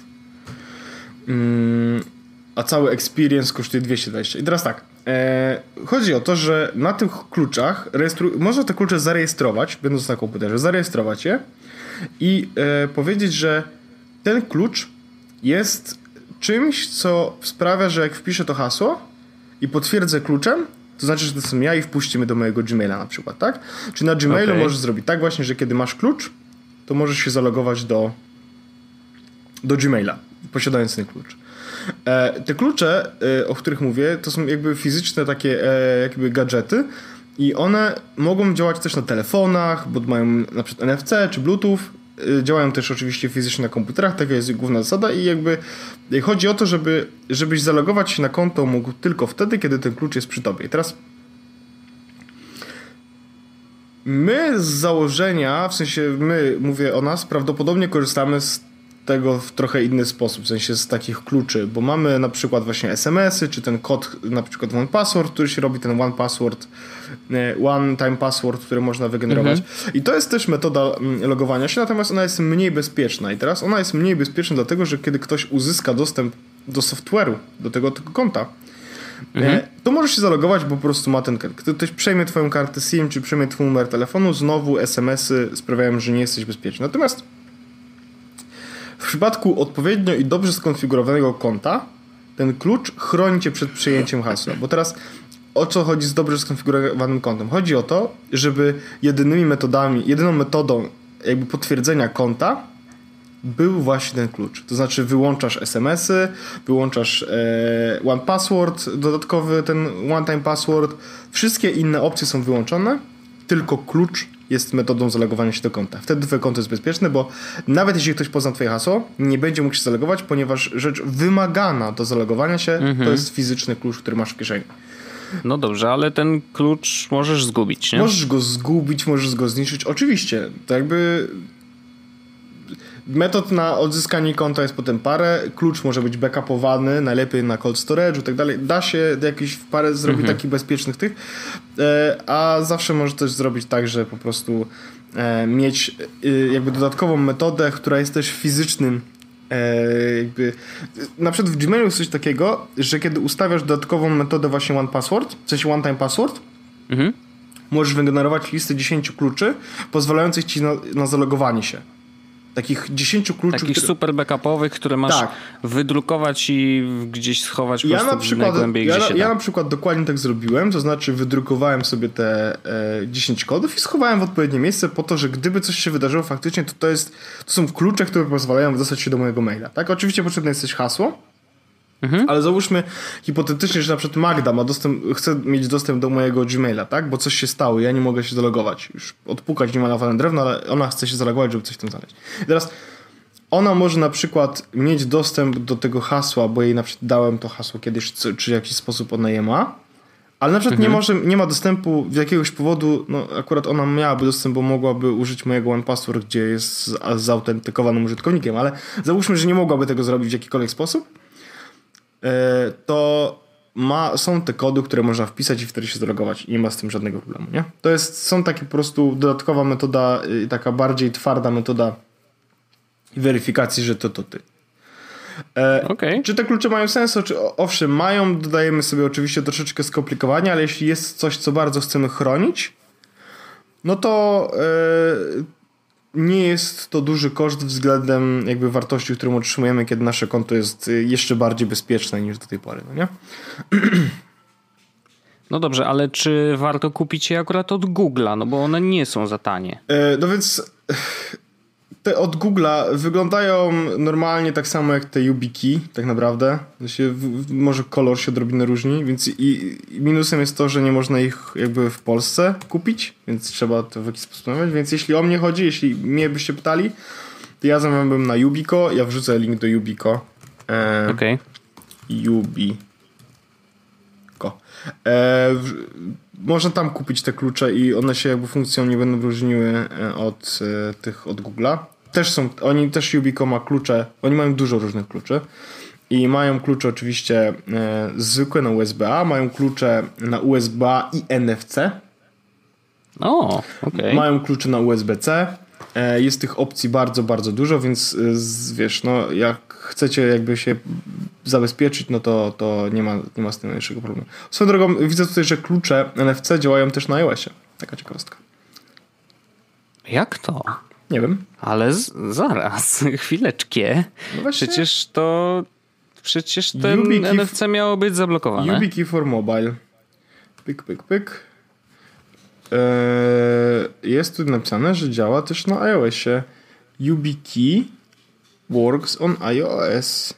Mm, a cały experience kosztuje dwieście dwadzieścia. I teraz tak. E, chodzi o to, że na tych kluczach rejestru- można te klucze zarejestrować, będąc na komputerze, zarejestrować je i e, powiedzieć, że ten klucz jest czymś, co sprawia, że jak wpiszę to hasło i potwierdzę kluczem, to znaczy, że to są ja i wpuścimy do mojego Gmaila na przykład, tak? Czy na Gmailu okay. możesz zrobić tak właśnie, że kiedy masz klucz, to możesz się zalogować do do Gmaila, posiadając ten klucz. E, te klucze, e, o których mówię, to są jakby fizyczne takie e, jakby gadżety i one mogą działać też na telefonach, bo mają na przykład N F C czy Bluetooth. E, działają też oczywiście fizycznie na komputerach, taka jest główna zasada i jakby chodzi o to, żeby żebyś zalogować się na konto mógł tylko wtedy, kiedy ten klucz jest przy tobie. I teraz my z założenia, w sensie my, mówię o nas, prawdopodobnie korzystamy z tego w trochę inny sposób, w sensie z takich kluczy, bo mamy na przykład właśnie es em esy, czy ten kod, na przykład one password, który się robi, ten one password, one time password, który można wygenerować. Mhm. I to jest też metoda logowania się, natomiast ona jest mniej bezpieczna. I teraz ona jest mniej bezpieczna dlatego, że kiedy ktoś uzyska dostęp do software'u, do tego, tego konta, mhm. to możesz się zalogować, bo po prostu ma ten... Gdy ktoś przejmie twoją kartę SIM, czy przejmie twój numer telefonu, znowu es em esy sprawiają, że nie jesteś bezpieczny. Natomiast w przypadku odpowiednio i dobrze skonfigurowanego konta ten klucz chroni cię przed przejęciem hasła. Bo teraz o co chodzi z dobrze skonfigurowanym kontem? Chodzi o to, żeby jedynymi metodami, jedyną metodą jakby potwierdzenia konta był właśnie ten klucz. To znaczy wyłączasz es em esy, wyłączasz e, one password, dodatkowy ten one time password. Wszystkie inne opcje są wyłączone, tylko klucz jest metodą zalogowania się do konta. Wtedy twoje konto jest bezpieczne, bo nawet jeśli ktoś pozna twoje hasło, nie będzie mógł się zalogować, ponieważ rzecz wymagana do zalogowania się mhm. to jest fizyczny klucz, który masz w kieszeni. No dobrze, ale ten klucz możesz zgubić, nie? Możesz go zgubić, możesz go zniszczyć. Oczywiście, to jakby metod na odzyskanie konta jest potem parę. Klucz może być backupowany, najlepiej na cold storage i tak dalej. Da się jakieś parę zrobić mhm. takich bezpiecznych tych, a zawsze może też zrobić tak, że po prostu mieć jakby dodatkową metodę, która jest też fizycznym jakby, na przykład w Gmailu jest coś takiego, że kiedy ustawiasz dodatkową metodę właśnie one password, w sensie one time password, mhm. możesz wygenerować listę dziesięciu kluczy pozwalających ci na, na zalogowanie się. Takich dziesięciu kluczy. Takich które... super backupowych, które masz tak. wydrukować i gdzieś schować ja po na przykład, najgłębiej, ja, gdzie się ja da. na przykład dokładnie tak zrobiłem, to znaczy wydrukowałem sobie te e, dziesięć kodów i schowałem w odpowiednie miejsce po to, że gdyby coś się wydarzyło faktycznie, to to, jest, to są klucze, które pozwalają dostać się do mojego maila. Tak? Oczywiście potrzebne jest też hasło, mhm. ale załóżmy hipotetycznie, że na przykład Magda ma dostęp, chce mieć dostęp do mojego Gmaila, tak? Bo coś się stało, ja nie mogę się zalogować. Już odpukać nie ma na drewno, ale ona chce się zalogować, żeby coś w tym znaleźć. I teraz ona może na przykład mieć dostęp do tego hasła, bo jej na przykład dałem to hasło kiedyś, czy, czy w jakiś sposób ona je ma, ale na przykład mhm. nie może, nie ma dostępu z jakiegoś powodu, no akurat ona miałaby dostęp, bo mogłaby użyć mojego one password, gdzie jest z, zautentykowanym użytkownikiem, ale załóżmy, że nie mogłaby tego zrobić w jakikolwiek sposób, to ma, są te kody, które można wpisać i wtedy się zalogować i nie ma z tym żadnego problemu, nie? To jest, są takie po prostu dodatkowa metoda, taka bardziej twarda metoda weryfikacji, że to to ty. E, okay. Czy te klucze mają sens? Czy, owszem, mają, dodajemy sobie oczywiście troszeczkę skomplikowania, ale jeśli jest coś, co bardzo chcemy chronić, no to e, nie jest to duży koszt względem jakby wartości, którą otrzymujemy, kiedy nasze konto jest jeszcze bardziej bezpieczne niż do tej pory, no nie? No dobrze, ale czy warto kupić je akurat od Google'a? No bo one nie są za tanie. E, no więc te od Google'a wyglądają normalnie tak samo jak te YubiKey, tak naprawdę. Się, w, może kolor się odrobinę różni, więc i, i minusem jest to, że nie można ich jakby w Polsce kupić, więc trzeba to w jakiś sposób zamawiać. Więc jeśli o mnie chodzi, jeśli mnie byście pytali, to ja zamawiam na Yubico, ja wrzucę link do Yubico. E, Okej. Okay. Yubico. E, w, można tam kupić te klucze i one się jakby funkcją nie będą różniły od e, tych od Google'a. Też są, oni też Yubico ma klucze, oni mają dużo różnych kluczy i mają klucze oczywiście e, zwykłe na U S B A, mają klucze na U S B A i N F C. O, okej. Okay. Mają klucze na U S B C. E, jest tych opcji bardzo, bardzo dużo, więc e, z, wiesz, no jak chcecie jakby się zabezpieczyć, no to, to nie ma, nie ma z tym najmniejszego problemu. Swoją drogą widzę tutaj, że klucze N F C działają też na iOSie. Taka ciekawostka. Jak to? Nie wiem. Ale z, zaraz, chwileczkę. No przecież to przecież ten YubiKey N F C miało być zablokowane. YubiKey for mobile. Pyk, pyk, pyk. Eee, jest tu napisane, że działa też na iOSie. YubiKey works on iOS.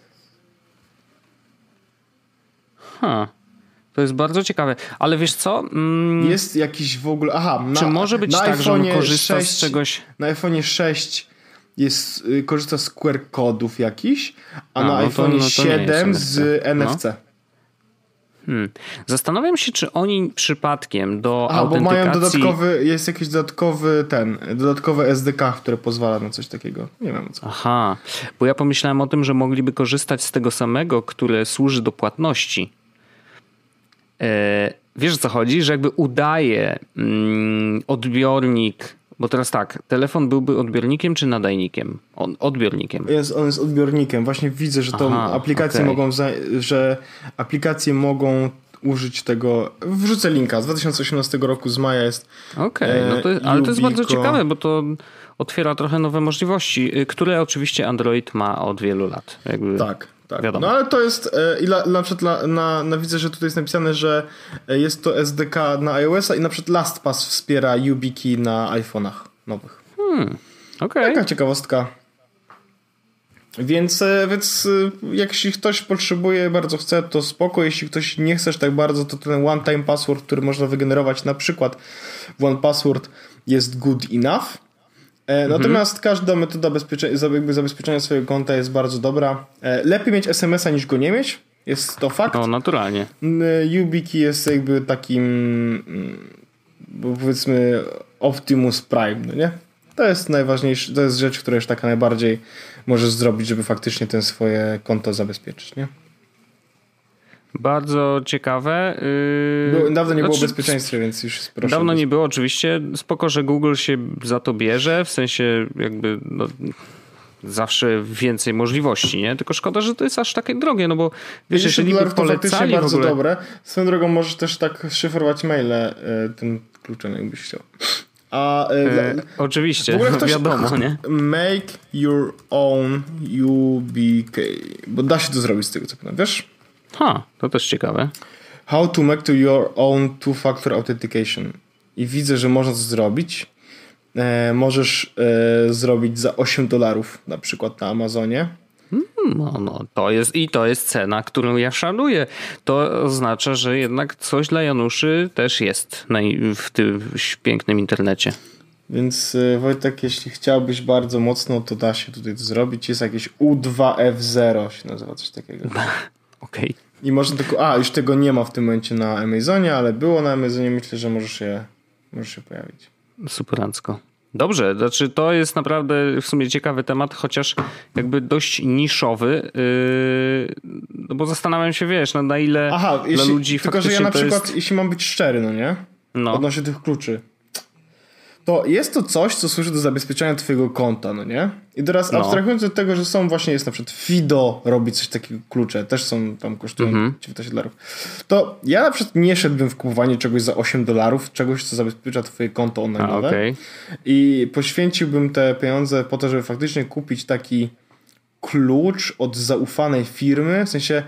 Huh. To jest bardzo ciekawe. Ale wiesz co? Mm, jest jakiś w ogóle... Aha, na, czy może być tak, że on korzysta sześć, z czegoś... Na iPhone sześć jest, y, korzysta z Q R kodów jakiś, a, a na no iPhone no siedem z N F C. No. Hmm. Zastanawiam się, czy oni przypadkiem do Aha, autentykacji... bo mają dodatkowy, jest jakiś dodatkowy ten, dodatkowe S D K, które pozwala na coś takiego. Nie wiem co. Aha, bo ja pomyślałem o tym, że mogliby korzystać z tego samego, które służy do płatności. E, wiesz o co chodzi? Że jakby udaje mm, odbiornik, bo teraz tak, telefon byłby odbiornikiem czy nadajnikiem? On, odbiornikiem. Jest, on jest odbiornikiem. Właśnie widzę, że to Aha, aplikacje okay. mogą, za, że aplikacje mogą użyć tego. Wrzucę linka. Z dwa tysiące osiemnastego roku z maja jest. Okej, okay, no to, ale to jest bardzo ciekawe, bo to otwiera trochę nowe możliwości, które oczywiście Android ma od wielu lat. Jakby tak. Tak. Wiadomo. No ale to jest i na, na przykład na, na widzę, że tutaj jest napisane, że jest to S D K na iOS-a i na przykład LastPass wspiera YubiKey na iPhone'ach nowych. Hmm, okej. Okay. Taka ciekawostka. Więc, więc jeśli ktoś potrzebuje, bardzo chce, to spoko. Jeśli ktoś nie chcesz tak bardzo, to ten one time password, który można wygenerować na przykład w one password jest good enough. Natomiast mhm. każda metoda bezpiecze- jakby zabezpieczenia swojego konta jest bardzo dobra. Lepiej mieć es em es a niż go nie mieć. Jest to fakt. No, naturalnie. YubiKey jest jakby takim, powiedzmy, Optimus Prime, no nie? To jest najważniejsze, to jest rzecz, która już taka najbardziej możesz zrobić, żeby faktycznie ten swoje konto zabezpieczyć, nie? Bardzo ciekawe. Było, dawno nie znaczy, było bezpieczeństwa, więc już jest proszę. Dawno nie było, oczywiście. Spoko, że Google się za to bierze, w sensie jakby no, zawsze więcej możliwości, nie? Tylko szkoda, że to jest aż takie drogie, no bo wiesz, jeżeli by polecali bardzo w ogóle... dobre. Swoją drogą możesz też tak szyfrować maile y, tym kluczem, jakbyś chciał. A, y, e, dla... Oczywiście, ktoś... wiadomo, nie? Make your own YubiKey. Bo da się to zrobić z tego, co pamiętam, wiesz? Ha, to też ciekawe. How to make to your own two-factor authentication. I widzę, że można to zrobić. E, możesz e, zrobić za osiem dolarów na przykład na Amazonie. No, no, to jest i to jest cena, którą ja szanuję. To oznacza, że jednak coś dla Januszy też jest na, w tym pięknym internecie. Więc Wojtek, jeśli chciałbyś bardzo mocno, to da się tutaj to zrobić. Jest jakieś U dwa F zero się nazywa, coś takiego. Okej. Okay. I można tylko, a już tego nie ma w tym momencie na Amazonie, ale było na Amazonie, myślę, że może się, może się pojawić. Superancko. Dobrze, znaczy to jest naprawdę w sumie ciekawy temat, chociaż jakby dość niszowy, yy, no bo zastanawiam się, wiesz, no na ile Aha, dla jeśli, ludzi tylko, faktycznie że ja na przykład, jest... jeśli mam być szczery, no nie? No. Odnośnie tych kluczy. To jest to coś, co służy do zabezpieczenia twojego konta, no nie? I teraz no. abstrahując od tego, że są właśnie, jest na przykład Fido robi coś takiego, klucze, też są tam kosztują mm-hmm. dziewiętnaście dolarów. To ja na przykład nie szedłbym w kupowanie czegoś za osiem dolarów, czegoś, co zabezpiecza twoje konto online. Okay. I poświęciłbym te pieniądze po to, żeby faktycznie kupić taki klucz od zaufanej firmy, w sensie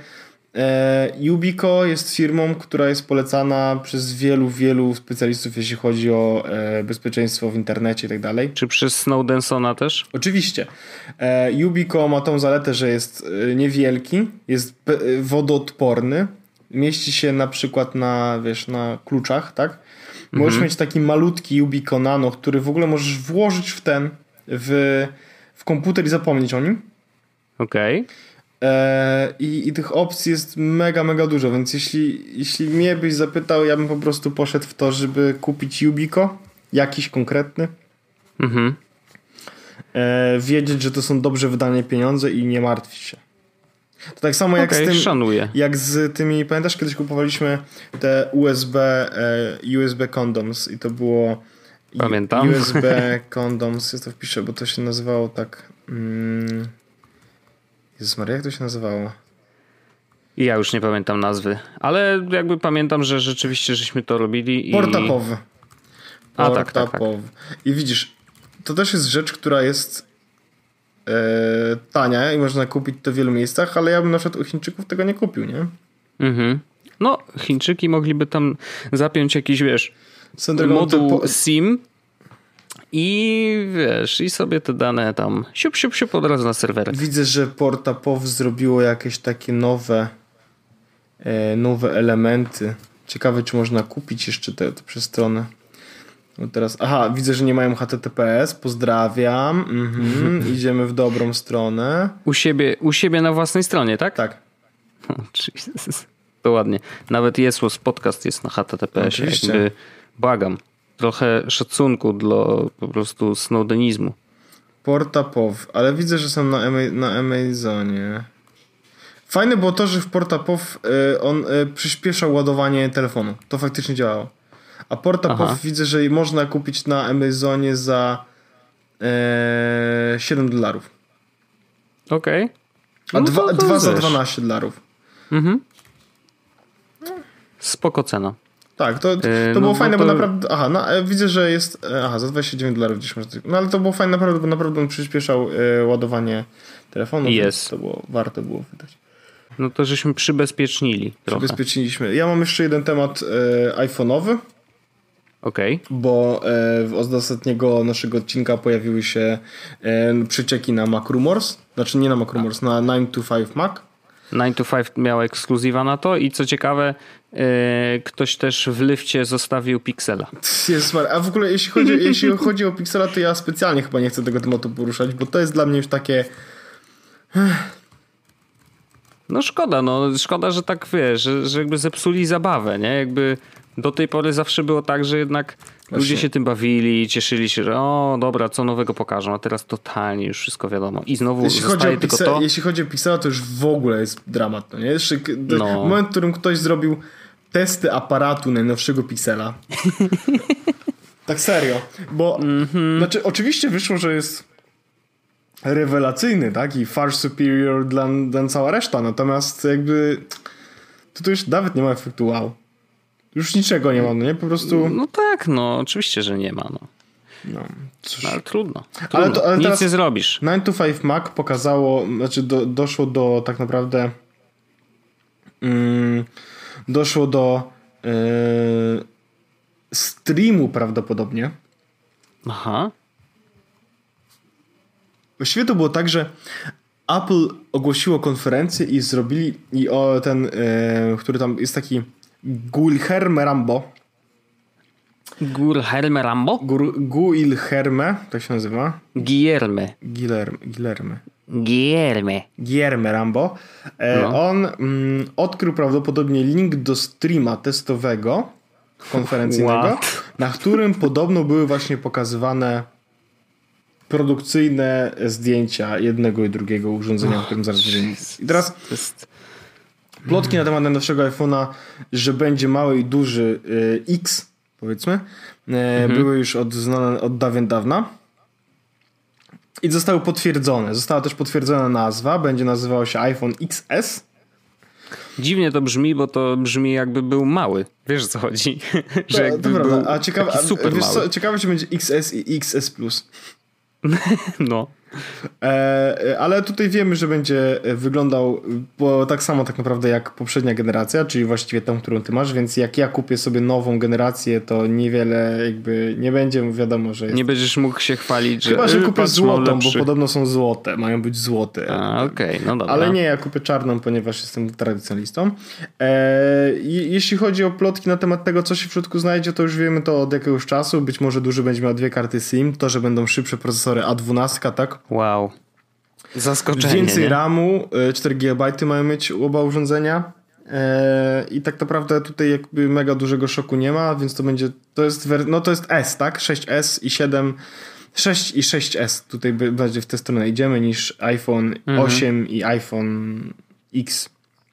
E, Yubico jest firmą, która jest polecana przez wielu, wielu specjalistów, jeśli chodzi o e, bezpieczeństwo w internecie i tak dalej. Czy przez Snowdensona też? Oczywiście. E, Yubico ma tą zaletę, że jest e, niewielki, jest pe- wodoodporny, mieści się na przykład na, wiesz, na kluczach, tak? Możesz mhm. mieć taki malutki Yubico Nano, który w ogóle możesz włożyć w ten, w, w komputer i zapomnieć o nim. Okej. Okay. I, I tych opcji jest mega, mega dużo, więc jeśli, jeśli mnie byś zapytał, ja bym po prostu poszedł w to, żeby kupić Yubico, jakiś konkretny. Mhm. E, wiedzieć, że to są dobrze wydane pieniądze i nie martwić się. To tak samo jak okay, z tym, szanuję. jak z tymi, pamiętasz, kiedyś kupowaliśmy te U S B, e, U S B condoms i to było Pamiętam. U S B condoms, ja to wpiszę, bo to się nazywało tak... Mm, Jezus Maria, jak to się nazywało? Ja już nie pamiętam nazwy, ale jakby pamiętam, że rzeczywiście żeśmy to robili. I... Portapowy. A tak, tak, tak. I widzisz, to też jest rzecz, która jest e, tania i można kupić to w wielu miejscach, ale ja bym na przykład u Chińczyków tego nie kupił, nie? Mhm. No, Chińczyki mogliby tam zapiąć jakiś, wiesz, moduł po... SIM i wiesz, i sobie te dane tam siup, siup, siup od razu na serwerach. Widzę, że Portapow zrobiło jakieś takie nowe e, nowe elementy. Ciekawe, czy można kupić jeszcze te, te przez stronę. No teraz, aha, widzę, że nie mają H T T P S. Pozdrawiam. Mhm. Idziemy w dobrą stronę. U siebie, u siebie na własnej stronie, tak? Tak. Oh, Jesus. To ładnie. Nawet Jesłos podcast jest na H T T P S. Jakby, błagam. Trochę szacunku dla po prostu snowdenizmu. Portapow, ale widzę, że są na, Ema- na Amazonie. Fajne było to, że w Portapow y, on y, przyspieszał ładowanie telefonu. To faktycznie działało. A Portapow widzę, że można kupić na Amazonie za y, siedem dolarów. Okej. Okay. A no dwa, to, to dwa za dwanaście dolarów. Mhm. Spoko cena. Tak, to, to, to no, było fajne, to... bo naprawdę... Aha, no, widzę, że jest... Aha, za dwadzieścia dziewięć dolarów gdzieś można... No ale to było fajne naprawdę, bo naprawdę on przyspieszał e, ładowanie telefonu. Jest. To było, warto było wydać. No to żeśmy przybezpiecznili trochę. Przybezpieczniliśmy. Ja mam jeszcze jeden temat e, iPhone'owy. Okej. Okay. Bo e, od ostatniego naszego odcinka pojawiły się e, przecieki na Mac Rumors. Znaczy nie na Mac Rumors, na nine to five Mac. nine to five miał ekskluzywa na to i co ciekawe, e, ktoś też w lifcie zostawił Pixela. Jezus Maria. A w ogóle jeśli chodzi, jeśli chodzi o Pixela, to ja specjalnie chyba nie chcę tego tematu poruszać, bo to jest dla mnie już takie... No szkoda, no szkoda, że tak wiesz, że, że jakby zepsuli zabawę, nie? Jakby do tej pory zawsze było tak, że jednak Właśnie. ludzie się tym bawili, cieszyli się, że o dobra, co nowego pokażą, a teraz totalnie już wszystko wiadomo. I znowu jeśli zostaje tylko Pixel, to... Jeśli chodzi o Pixela, to już w ogóle jest dramat, no nie? Jeszcze no. moment, w którym ktoś zrobił testy aparatu najnowszego Pixela. Tak serio. Bo mm-hmm. znaczy oczywiście wyszło, że jest rewelacyjny, tak? I far superior dla, dla cała reszta. Natomiast jakby to, to już nawet nie ma efektu wow. Już niczego nie ma, no nie? Po prostu... No tak, no oczywiście, że nie ma, no. No, cóż. No, ale trudno. trudno. Ale to, ale Nic nie zrobisz. nine to five Mac pokazało, znaczy do, doszło do tak naprawdę mm, doszło do yy, streamu prawdopodobnie. Aha. Właściwie to było tak, że Apple ogłosiło konferencję i zrobili i o ten, yy, który tam jest taki Guilherme Rambo. Guilherme Rambo? Guilherme, tak się nazywa. Guilherme. Guilherme. Guilherme. Guilherme. Guilherme Rambo. E, no. On mm, odkrył prawdopodobnie link do streama testowego konferencyjnego, What? na którym podobno były właśnie pokazywane produkcyjne zdjęcia jednego i drugiego urządzenia, oh, o którym zaraz będziemy mówić. I teraz plotki na temat najnowszego iPhone'a, że będzie mały i duży y, X, powiedzmy, y, mm-hmm. były już od, znane od dawien dawna. I zostały potwierdzone. Została też potwierdzona nazwa. Będzie nazywał się iPhone X S. Dziwnie to brzmi, bo to brzmi jakby był mały. Wiesz o co chodzi? Że to, jakby to był prawda. A ciekawe, super wiesz mały. Co, ciekawe, czy będzie X S i X S Plus. No. E, ale tutaj wiemy, że będzie wyglądał bo tak samo tak naprawdę jak poprzednia generacja, czyli właściwie tą, którą ty masz, więc jak ja kupię sobie nową generację, to niewiele jakby nie będzie wiadomo, że jest... Nie będziesz mógł się chwalić, że... Chyba, że kupię złotą, bo podobno są złote, mają być złote. A, okej, okay. No dobra. Ale nie, ja kupię czarną, ponieważ jestem tradycjonalistą. E, jeśli chodzi o plotki na temat tego, co się w środku znajdzie, to już wiemy to od jakiegoś czasu. Być może duży będzie miał dwie karty SIM, to, że będą szybsze procesory A dwanaście, tak? Wow. Zaskoczenie, Więcej nie? ramu, cztery gigabajty mają mieć oba urządzenia i tak naprawdę tutaj jakby mega dużego szoku nie ma, więc to będzie, to jest, no to jest S, tak? sześć S i siedem, sześć i sześć S tutaj bardziej w tę stronę idziemy niż iPhone mhm. osiem i iPhone X.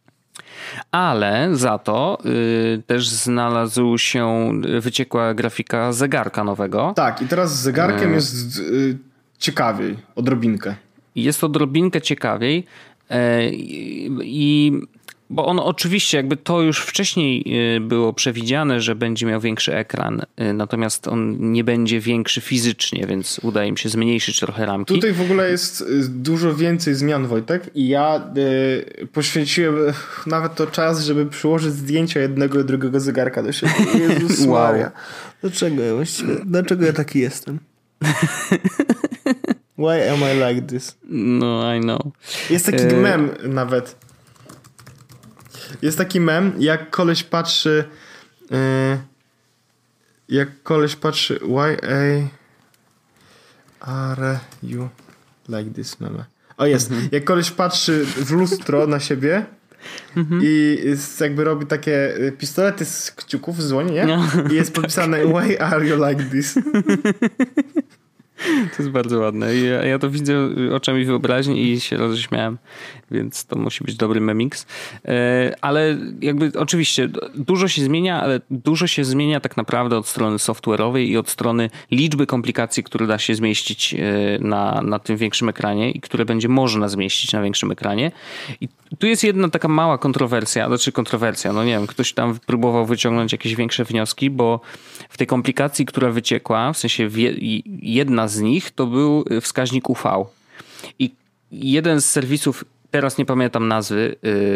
Ale za to y, też znalazł się wyciekła grafika zegarka nowego. Tak, i teraz z zegarkiem y- jest y, ciekawiej, odrobinkę. Jest odrobinkę ciekawiej e, i bo on oczywiście jakby to już wcześniej było przewidziane, że będzie miał większy ekran, natomiast on nie będzie większy fizycznie, więc uda im się zmniejszyć trochę ramki. Tutaj w ogóle jest dużo więcej zmian, Wojtek, i ja y, poświęciłem nawet to czas, żeby przyłożyć zdjęcia jednego i drugiego zegarka do siebie. Jezus wow. Maria. Dlaczego ja właściwie, dlaczego ja taki jestem? Why am I like this? No, I know. Jest taki e... mem nawet. Jest taki mem, jak koleś patrzy yy, jak koleś patrzy why are you like this meme? O jest, mm-hmm. jak koleś patrzy w lustro na siebie mm-hmm. i jakby robi takie pistolety z kciuków z dłoni, nie? No. I jest podpisane why are you like this? To jest bardzo ładne. Ja, ja to widzę oczami wyobraźni i się roześmiałem, więc to musi być dobry memix. Ale jakby oczywiście dużo się zmienia, ale dużo się zmienia tak naprawdę od strony software'owej i od strony liczby komplikacji, które da się zmieścić na, na tym większym ekranie i które będzie można zmieścić na większym ekranie. I tu jest jedna taka mała kontrowersja, znaczy kontrowersja, no nie wiem, ktoś tam próbował wyciągnąć jakieś większe wnioski, bo w tej komplikacji, która wyciekła, w sensie jedna z nich to był wskaźnik U V. I jeden z serwisów, teraz nie pamiętam nazwy,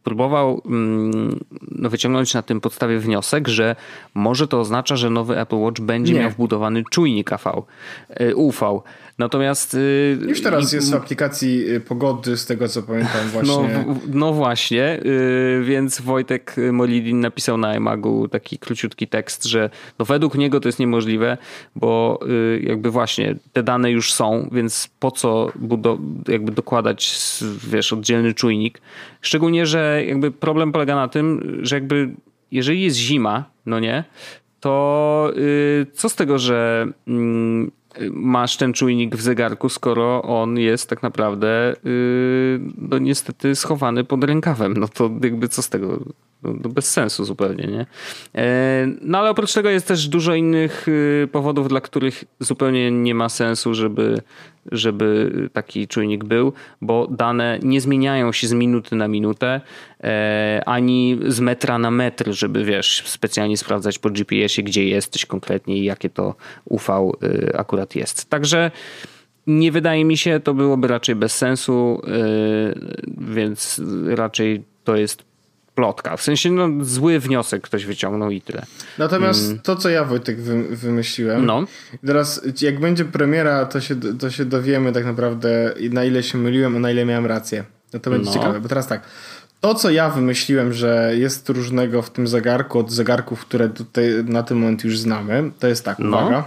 próbował no, wyciągnąć na tym podstawie wniosek, że może to oznacza, że nowy Apple Watch będzie Nie. miał wbudowany czujnik A V, U V. Natomiast... Już teraz i, jest w aplikacji pogody, z tego co pamiętam właśnie. No, no właśnie, więc Wojtek Molidin napisał na iMagu taki króciutki tekst, że no według niego to jest niemożliwe, bo jakby właśnie te dane już są, więc po co budo- jakby dokładać, wiesz, oddzielny czujnik. Szczególnie, że jakby problem polega na tym, że jakby jeżeli jest zima, no nie, to co z tego, że masz ten czujnik w zegarku, skoro on jest tak naprawdę yy, no niestety schowany pod rękawem. No to jakby co z tego? No, no bez sensu zupełnie, nie? E, no ale oprócz tego jest też dużo innych yy, powodów, dla których zupełnie nie ma sensu, żeby, żeby taki czujnik był, bo dane nie zmieniają się z minuty na minutę, e, ani z metra na metr, żeby wiesz, specjalnie sprawdzać po G P S-ie, gdzie jesteś konkretnie i jakie to U V y, akurat jest. Także nie wydaje mi się, to byłoby raczej bez sensu, y, więc raczej to jest plotka. W sensie no, zły wniosek ktoś wyciągnął i tyle. Natomiast hmm. to, co ja Wojtek wy, wymyśliłem, no. teraz jak będzie premiera, to się, to się dowiemy tak naprawdę, na ile się myliłem, a na ile miałem rację. No to będzie no. ciekawe, bo teraz tak, to co ja wymyśliłem, że jest różnego w tym zegarku od zegarków, które tutaj na ten moment już znamy, to jest tak, no. uwaga.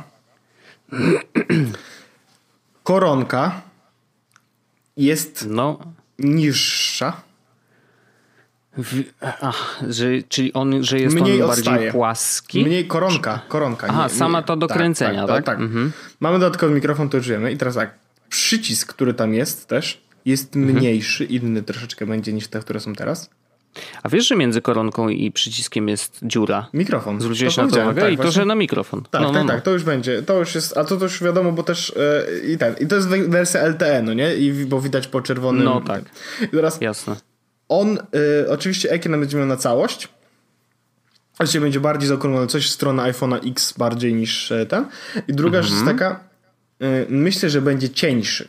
Koronka jest no. niższa. W, ach, że, czyli on, że jest mniej on odstaje. bardziej płaski? Mniej koronka, koronka. Aha, nie, sama nie, to do tak, kręcenia, tak? tak, tak, tak. Mhm. Mamy dodatkowy mikrofon, to już wiemy. I teraz tak, przycisk, który tam jest też, jest mhm. mniejszy, inny troszeczkę będzie niż te, które są teraz. A wiesz, że między koronką i przyciskiem jest dziura? Mikrofon. Zwróciłeś na to uwagę? Tak, I właśnie. To, że na mikrofon. Tak, no, tak, no, tak, to już będzie. To już jest, a to, to już wiadomo, bo też yy, i ten. I to jest wersja L T E, no nie? I bo widać po czerwonym. No tak. I teraz jasne. On, y, oczywiście ekran będzie miał na całość. Oczywiście będzie bardziej zaokrąglony, coś w stronę iPhone'a X bardziej niż ten. I druga rzecz mhm. jest taka, y, myślę, że będzie cieńszy.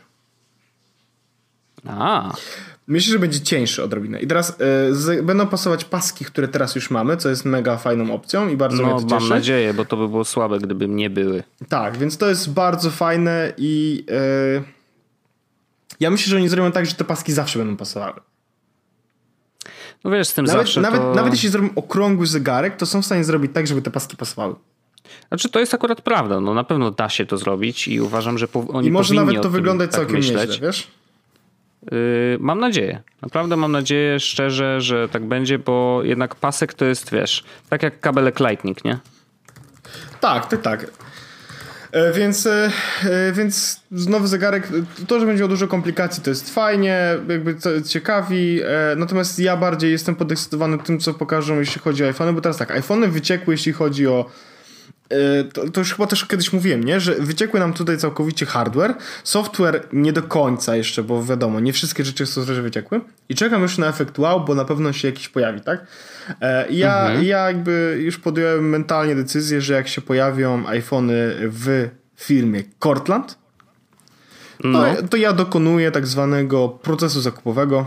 A. Myślę, że będzie cieńszy odrobinę. I teraz y, z, będą pasować paski, które teraz już mamy, co jest mega fajną opcją i bardzo no, mnie to cieszy. mam nadzieję, bo to by było słabe, gdyby nie były. Tak, więc to jest bardzo fajne i y, ja myślę, że oni zrobią tak, że te paski zawsze będą pasowały. No wiesz, z tym nawet, zawsze nawet, to... nawet jeśli zrobią okrągły zegarek, to są w stanie zrobić tak, żeby te paski pasowały. Znaczy to jest akurat prawda, no na pewno da się to zrobić i uważam, że po, oni I może powinni nawet to wyglądać tak całkiem myśleć. nieźle, wiesz? Yy, mam nadzieję. Naprawdę mam nadzieję szczerze, że tak będzie, bo jednak pasek to jest, wiesz, tak jak kabelek Lightning, nie? Tak, tak, tak. E, więc, e, więc nowy zegarek, to, że będzie miał dużo komplikacji, to jest fajnie, jakby to ciekawi, e, natomiast ja bardziej jestem podekscytowany tym, co pokażą, jeśli chodzi o iPhony, bo teraz tak, iPhony wyciekły, jeśli chodzi o e, to, to już chyba też kiedyś mówiłem, nie? Że wyciekły nam tutaj całkowicie hardware, software nie do końca jeszcze, bo wiadomo, nie wszystkie rzeczy w softwarze wyciekły i czekam już na efekt wow, bo na pewno się jakiś pojawi, tak? E, ja, mhm. ja jakby już podjąłem mentalnie decyzję, że jak się pojawią iPhony w firmie Cortland, to, no. to ja dokonuję tak zwanego procesu zakupowego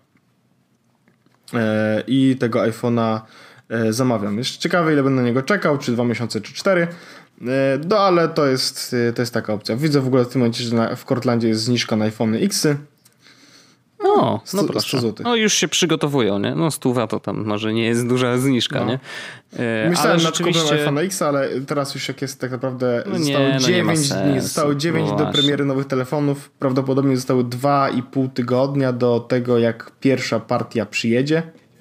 e, i tego iPhone'a e, zamawiam. Jeszcze ciekawe, ile będę na niego czekał, czy dwa miesiące, czy cztery. E, no ale to jest, to jest taka opcja. Widzę w ogóle w tym momencie, że na, w Cortlandzie jest zniżka na iPhony X-y. O, no sto, proszę. sto złotych. No już się przygotowują, nie? No stuwa to tam może nie jest duża zniżka, no. nie? E, Myślałem nad rzeczywiście... kupem iPhone X, ale teraz już jak jest tak naprawdę no zostało nie, dziewięć no dni, zostało dziewięć no do premiery nowych telefonów. Prawdopodobnie zostały dwa i pół tygodnia do tego, jak pierwsza partia przyjedzie.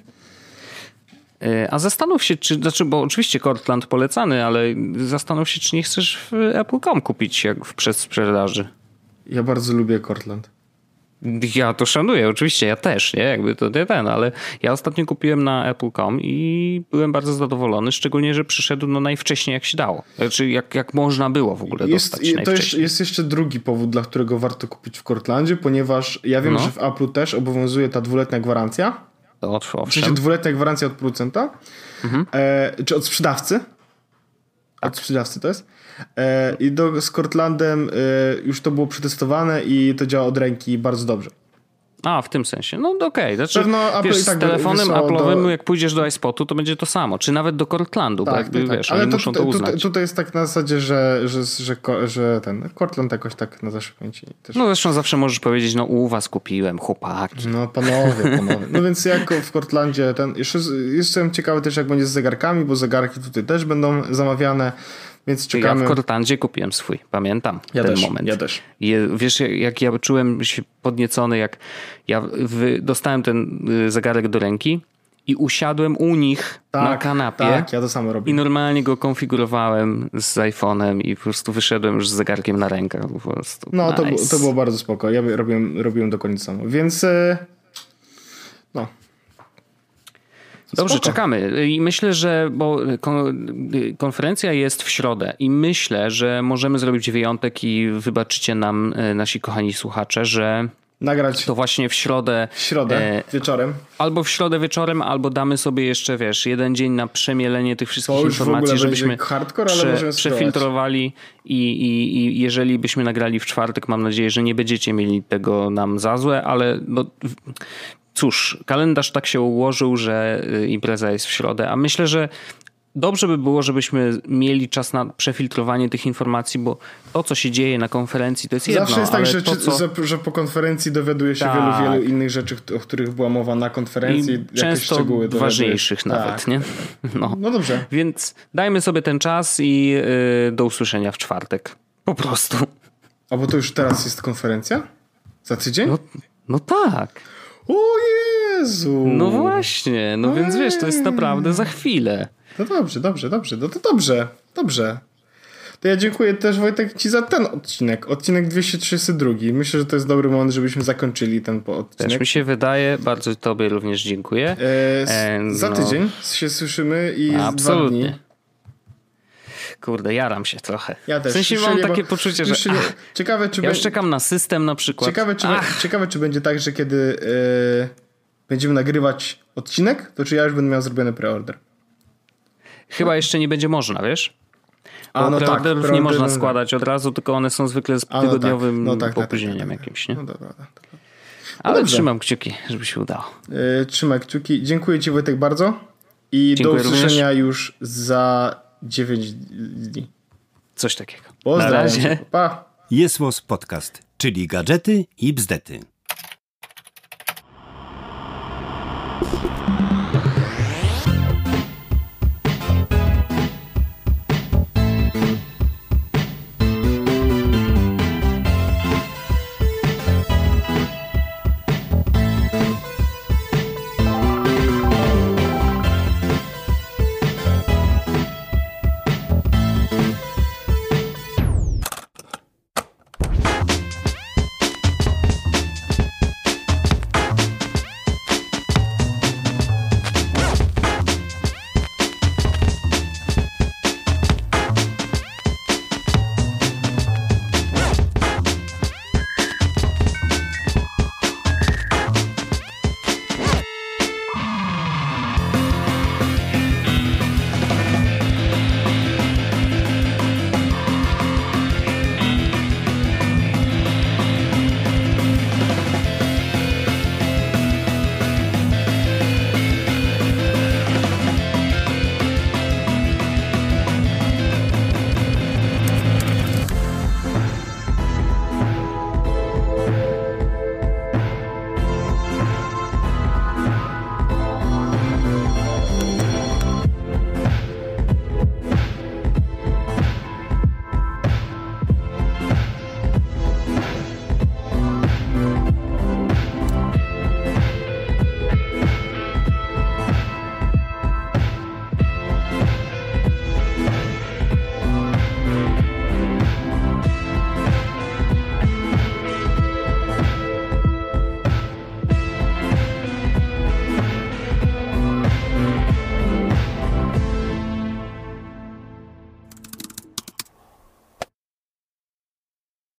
A zastanów się, czy, znaczy, bo oczywiście Cortland polecany, ale zastanów się, czy nie chcesz w Apple kropka com kupić jak w przedsprzedaży. Ja bardzo lubię Cortland. Ja to szanuję, oczywiście, ja też, nie? Jakby to nie ten, ale ja ostatnio kupiłem na Apple kropka com i byłem bardzo zadowolony, szczególnie, że przyszedł no najwcześniej jak się dało. Znaczy jak, jak można było w ogóle jest, dostać To najwcześniej. jest, jest jeszcze drugi powód, dla którego warto kupić w Cortlandzie, ponieważ ja wiem, no. że w Apple'u też obowiązuje ta dwuletnia gwarancja. To w sensie dwuletnia gwarancja od producenta, mhm. e, czy od sprzedawcy. Tak. Od sprzedawcy to jest. E, I do, z Cortlandem e, już to było przetestowane i to działa od ręki bardzo dobrze. A, w tym sensie. No okej. Okay. Znaczy, Pewno wiesz, z tak telefonem Apple'owym, do... jak pójdziesz do iSpotu, to będzie to samo. Czy nawet do Cortlandu, tak, bo jakby, tak, wiesz, ale oni to, muszą to uznać. Tutaj, tutaj jest tak na zasadzie, że, że, że, że ten Cortland jakoś tak na zaszczypnięcie. Też... No zresztą zawsze możesz powiedzieć, no u was kupiłem, chłopaki. No panowie, panowie. No więc jak w Cortlandzie, ten, jeszcze jestem ciekawy też, jak będzie z zegarkami, bo zegarki tutaj też będą zamawiane. Więc czekamy. Ja w Cortlandzie kupiłem swój, pamiętam ja ten też, moment. Ja też. Je, wiesz, jak ja czułem się podniecony, jak ja w, dostałem ten zegarek do ręki i usiadłem u nich tak, na kanapie. Tak, ja to samo robię. I normalnie go konfigurowałem z iPhone'em i po prostu wyszedłem już z zegarkiem na rękach. Po prostu. No, nice. to, było, to było bardzo spoko. Ja robiłem, robiłem dokładnie samo. Więc no. Dobrze, Spoko. czekamy i myślę, że bo konferencja jest w środę i myślę, że możemy zrobić wyjątek i wybaczycie nam, nasi kochani słuchacze, że nagrać to właśnie w środę w środę e, wieczorem. Albo w środę wieczorem, albo damy sobie jeszcze, wiesz, jeden dzień na przemielenie tych wszystkich informacji, żebyśmy hardcore, ale prze, przefiltrowali i, i, i jeżeli byśmy nagrali w czwartek, mam nadzieję, że nie będziecie mieli tego nam za złe, ale no cóż, kalendarz tak się ułożył, że impreza jest w środę, a myślę, że dobrze by było, żebyśmy mieli czas na przefiltrowanie tych informacji, bo to, co się dzieje na konferencji, to jest jedno. Zawsze jest tak, że, to, co... że, że po konferencji dowiaduje się tak. wielu, wielu innych rzeczy, o których była mowa na konferencji. I często szczegóły ważniejszych nawet, tak. nie? No. no dobrze. Więc dajmy sobie ten czas i yy, do usłyszenia w czwartek. Po prostu. A bo to już teraz jest konferencja? Za tydzień? No, no tak. O Jezu! No właśnie, no Ej. Więc wiesz, to jest naprawdę za chwilę. No dobrze, dobrze, dobrze, no to dobrze, dobrze. To ja dziękuję też, Wojtek, ci za ten odcinek, odcinek dwieście trzydzieści dwa. Myślę, że to jest dobry moment, żebyśmy zakończyli ten odcinek. Też mi się wydaje, bardzo tobie również dziękuję. E, e, za no. tydzień się słyszymy i Absolutnie. dwa dni. Kurde, jaram się trochę. Ja też. W sensie mam takie bo, poczucie, że ach, ciekawe, czy ja już czekam na system na przykład. Ciekawe, czy, ciekawe, czy będzie tak, że kiedy e, będziemy nagrywać odcinek, to czy ja już będę miał zrobiony preorder. Chyba no. jeszcze nie będzie można, wiesz? Bo A, no preorderów tak, nie można składać od razu, tylko one są zwykle z tygodniowym no tak, no tak, opóźnieniem tak, tak, tak, jakimś, nie? No dobra, dobra. No ale dobrze. trzymam kciuki, żeby się udało. Yy, trzymaj kciuki. Dziękuję ci, Wojtek, bardzo. I Dziękuję do usłyszenia również. już za dziewięć dni. Coś takiego. Pozdrawiam. Na razie. Pa. Jest Podcast, czyli gadżety i bzdety.